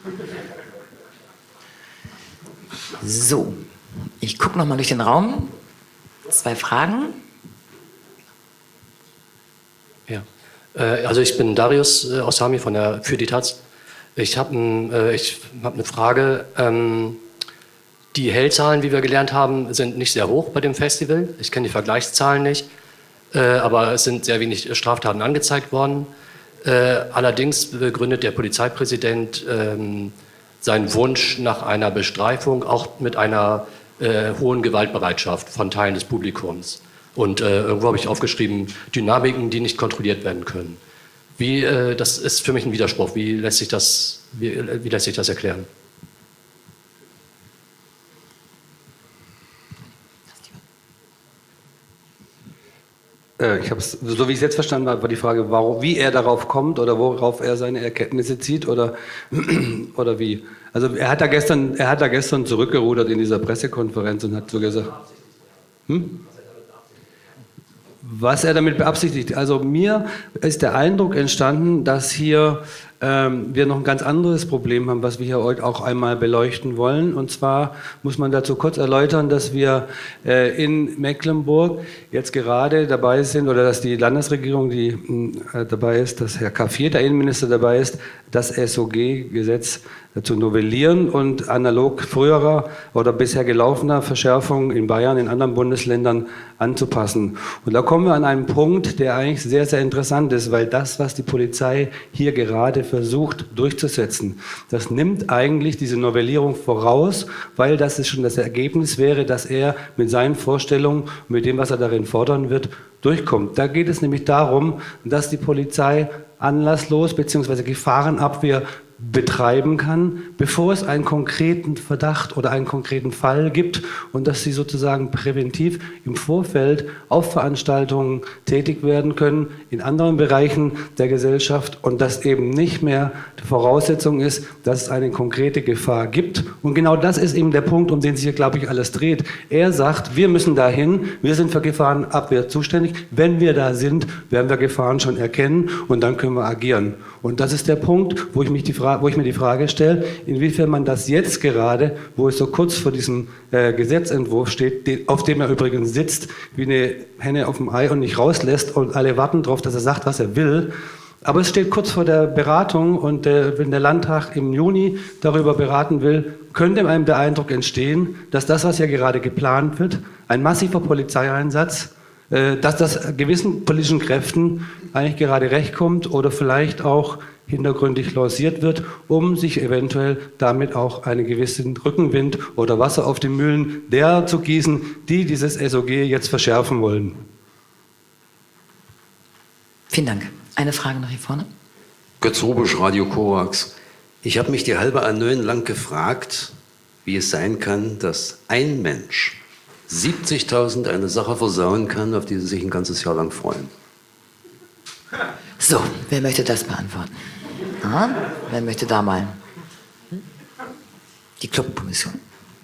So, ich gucke nochmal durch den Raum. Zwei Fragen. Ja. Also ich bin Darius äh, Ossami von der Für die Taz. Ich habe äh, hab eine Frage. Ähm, die Hellzahlen, wie wir gelernt haben, sind nicht sehr hoch bei dem Festival. Ich kenne die Vergleichszahlen nicht, äh, aber es sind sehr wenig Straftaten angezeigt worden. Äh, allerdings begründet der Polizeipräsident ähm, seinen Wunsch nach einer Bestreifung auch mit einer äh, hohen Gewaltbereitschaft von Teilen des Publikums. Und äh, irgendwo habe ich aufgeschrieben, Dynamiken, die nicht kontrolliert werden können. Wie, äh, das ist für mich ein Widerspruch. Wie lässt sich das, wie, wie lässt sich das erklären? Ich habe es, so wie ich es jetzt verstanden habe, war die Frage, warum, wie er darauf kommt oder worauf er seine Erkenntnisse zieht oder, oder wie. Also er hat da gestern, er hat da gestern zurückgerudert in dieser Pressekonferenz und hat so gesagt, hm? Was er damit beabsichtigt. Also mir ist der Eindruck entstanden, dass hier ähm, wir noch ein ganz anderes Problem haben, was wir hier heute auch einmal beleuchten wollen. Und zwar muss man dazu kurz erläutern, dass wir äh, in Mecklenburg jetzt gerade dabei sind, oder dass die Landesregierung, die äh, dabei ist, dass Herr K vier, der Innenminister, dabei ist, das S O G-Gesetz zu novellieren und analog früherer oder bisher gelaufener Verschärfungen in Bayern, in anderen Bundesländern anzupassen. Und da kommen wir an einen Punkt, der eigentlich sehr, sehr interessant ist, weil das, was die Polizei hier gerade versucht durchzusetzen, das nimmt eigentlich diese Novellierung voraus, weil das ist schon das Ergebnis wäre, dass er mit seinen Vorstellungen, mit dem, was er darin fordern wird, durchkommt. Da geht es nämlich darum, dass die Polizei anlasslos bzw. Gefahrenabwehr betreiben kann, bevor es einen konkreten Verdacht oder einen konkreten Fall gibt und dass sie sozusagen präventiv im Vorfeld auf Veranstaltungen tätig werden können, in anderen Bereichen der Gesellschaft und dass eben nicht mehr die Voraussetzung ist, dass es eine konkrete Gefahr gibt. Und genau das ist eben der Punkt, um den sich hier, glaube ich, alles dreht. Er sagt, wir müssen dahin, wir sind für Gefahrenabwehr zuständig. Wenn wir da sind, werden wir Gefahren schon erkennen und dann können wir agieren. Und das ist der Punkt, wo ich, mich die Fra- wo ich mir die Frage stelle, inwiefern man das jetzt gerade, wo es so kurz vor diesem äh, Gesetzentwurf steht, den, auf dem er übrigens sitzt, wie eine Henne auf dem Ei und nicht rauslässt und alle warten darauf, dass er sagt, was er will. Aber es steht kurz vor der Beratung und äh, wenn der Landtag im Juni darüber beraten will, könnte einem der Eindruck entstehen, dass das, was ja gerade geplant wird, ein massiver Polizeieinsatz, dass das gewissen politischen Kräften eigentlich gerade recht kommt oder vielleicht auch hintergründig lanciert wird, um sich eventuell damit auch einen gewissen Rückenwind oder Wasser auf die Mühlen derer zu gießen, die dieses S O G jetzt verschärfen wollen. Vielen Dank. Eine Frage noch hier vorne. Götz Rubisch, Radio Korax. Ich habe mich die halbe A neun lang gefragt, wie es sein kann, dass ein Mensch siebzigtausend eine Sache versauen kann, auf die sie sich ein ganzes Jahr lang freuen. So, wer möchte das beantworten? Aha, wer möchte da mal? Die Clubkommission.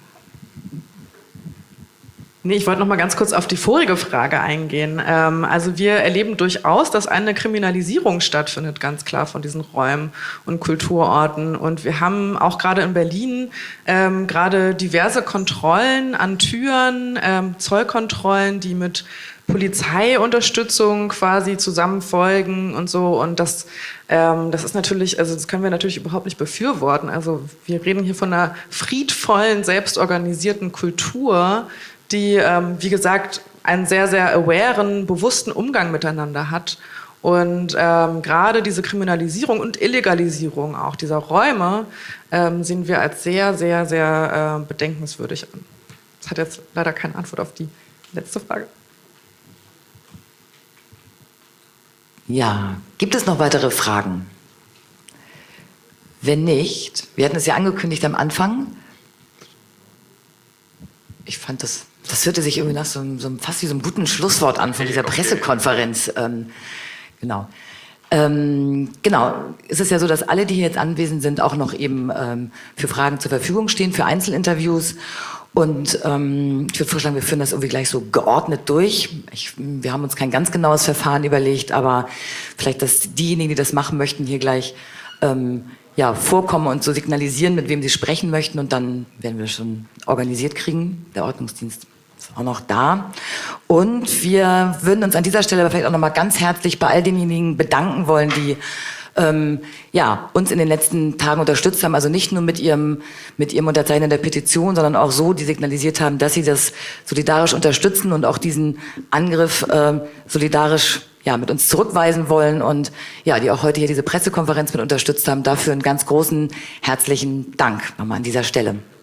Nee, ich wollte noch mal ganz kurz auf die vorige Frage eingehen. Ähm, also wir erleben durchaus, dass eine Kriminalisierung stattfindet, ganz klar von diesen Räumen und Kulturorten. Und wir haben auch gerade in Berlin ähm, gerade diverse Kontrollen an Türen, ähm, Zollkontrollen, die mit Polizeiunterstützung quasi zusammenfolgen und so. Und das, ähm, das ist natürlich, also das können wir natürlich überhaupt nicht befürworten. Also wir reden hier von einer friedvollen, selbstorganisierten Kultur, die, ähm, wie gesagt, einen sehr, sehr awaren, bewussten Umgang miteinander hat. Und ähm, gerade diese Kriminalisierung und Illegalisierung auch dieser Räume ähm, sehen wir als sehr, sehr, sehr äh, bedenkenswürdig an. Das hat jetzt leider keine Antwort auf die letzte Frage. Ja, gibt es noch weitere Fragen? Wenn nicht, wir hatten es ja angekündigt am Anfang. Ich fand das, das hörte sich irgendwie nach so, so fast wie so einem guten Schlusswort an von dieser Pressekonferenz. Ähm, genau. Ähm, genau, es ist ja so, dass alle, die hier jetzt anwesend sind, auch noch eben ähm, für Fragen zur Verfügung stehen, für Einzelinterviews. Und ähm, ich würde vorschlagen, wir führen das irgendwie gleich so geordnet durch. Ich, wir haben uns kein ganz genaues Verfahren überlegt, aber vielleicht, dass diejenigen, die das machen möchten, hier gleich ähm, ja, vorkommen und so signalisieren, mit wem sie sprechen möchten. Und dann werden wir schon organisiert kriegen. Der Ordnungsdienst ist auch noch da. Und wir würden uns an dieser Stelle aber vielleicht auch noch mal ganz herzlich bei all denjenigen bedanken wollen, die ähm, ja, uns in den letzten Tagen unterstützt haben. Also nicht nur mit ihrem, mit ihrem Unterzeichnen der Petition, sondern auch so, die signalisiert haben, dass sie das solidarisch unterstützen und auch diesen Angriff äh, solidarisch ja, mit uns zurückweisen wollen und ja, die auch heute hier diese Pressekonferenz mit unterstützt haben. Dafür einen ganz großen herzlichen Dank nochmal an dieser Stelle.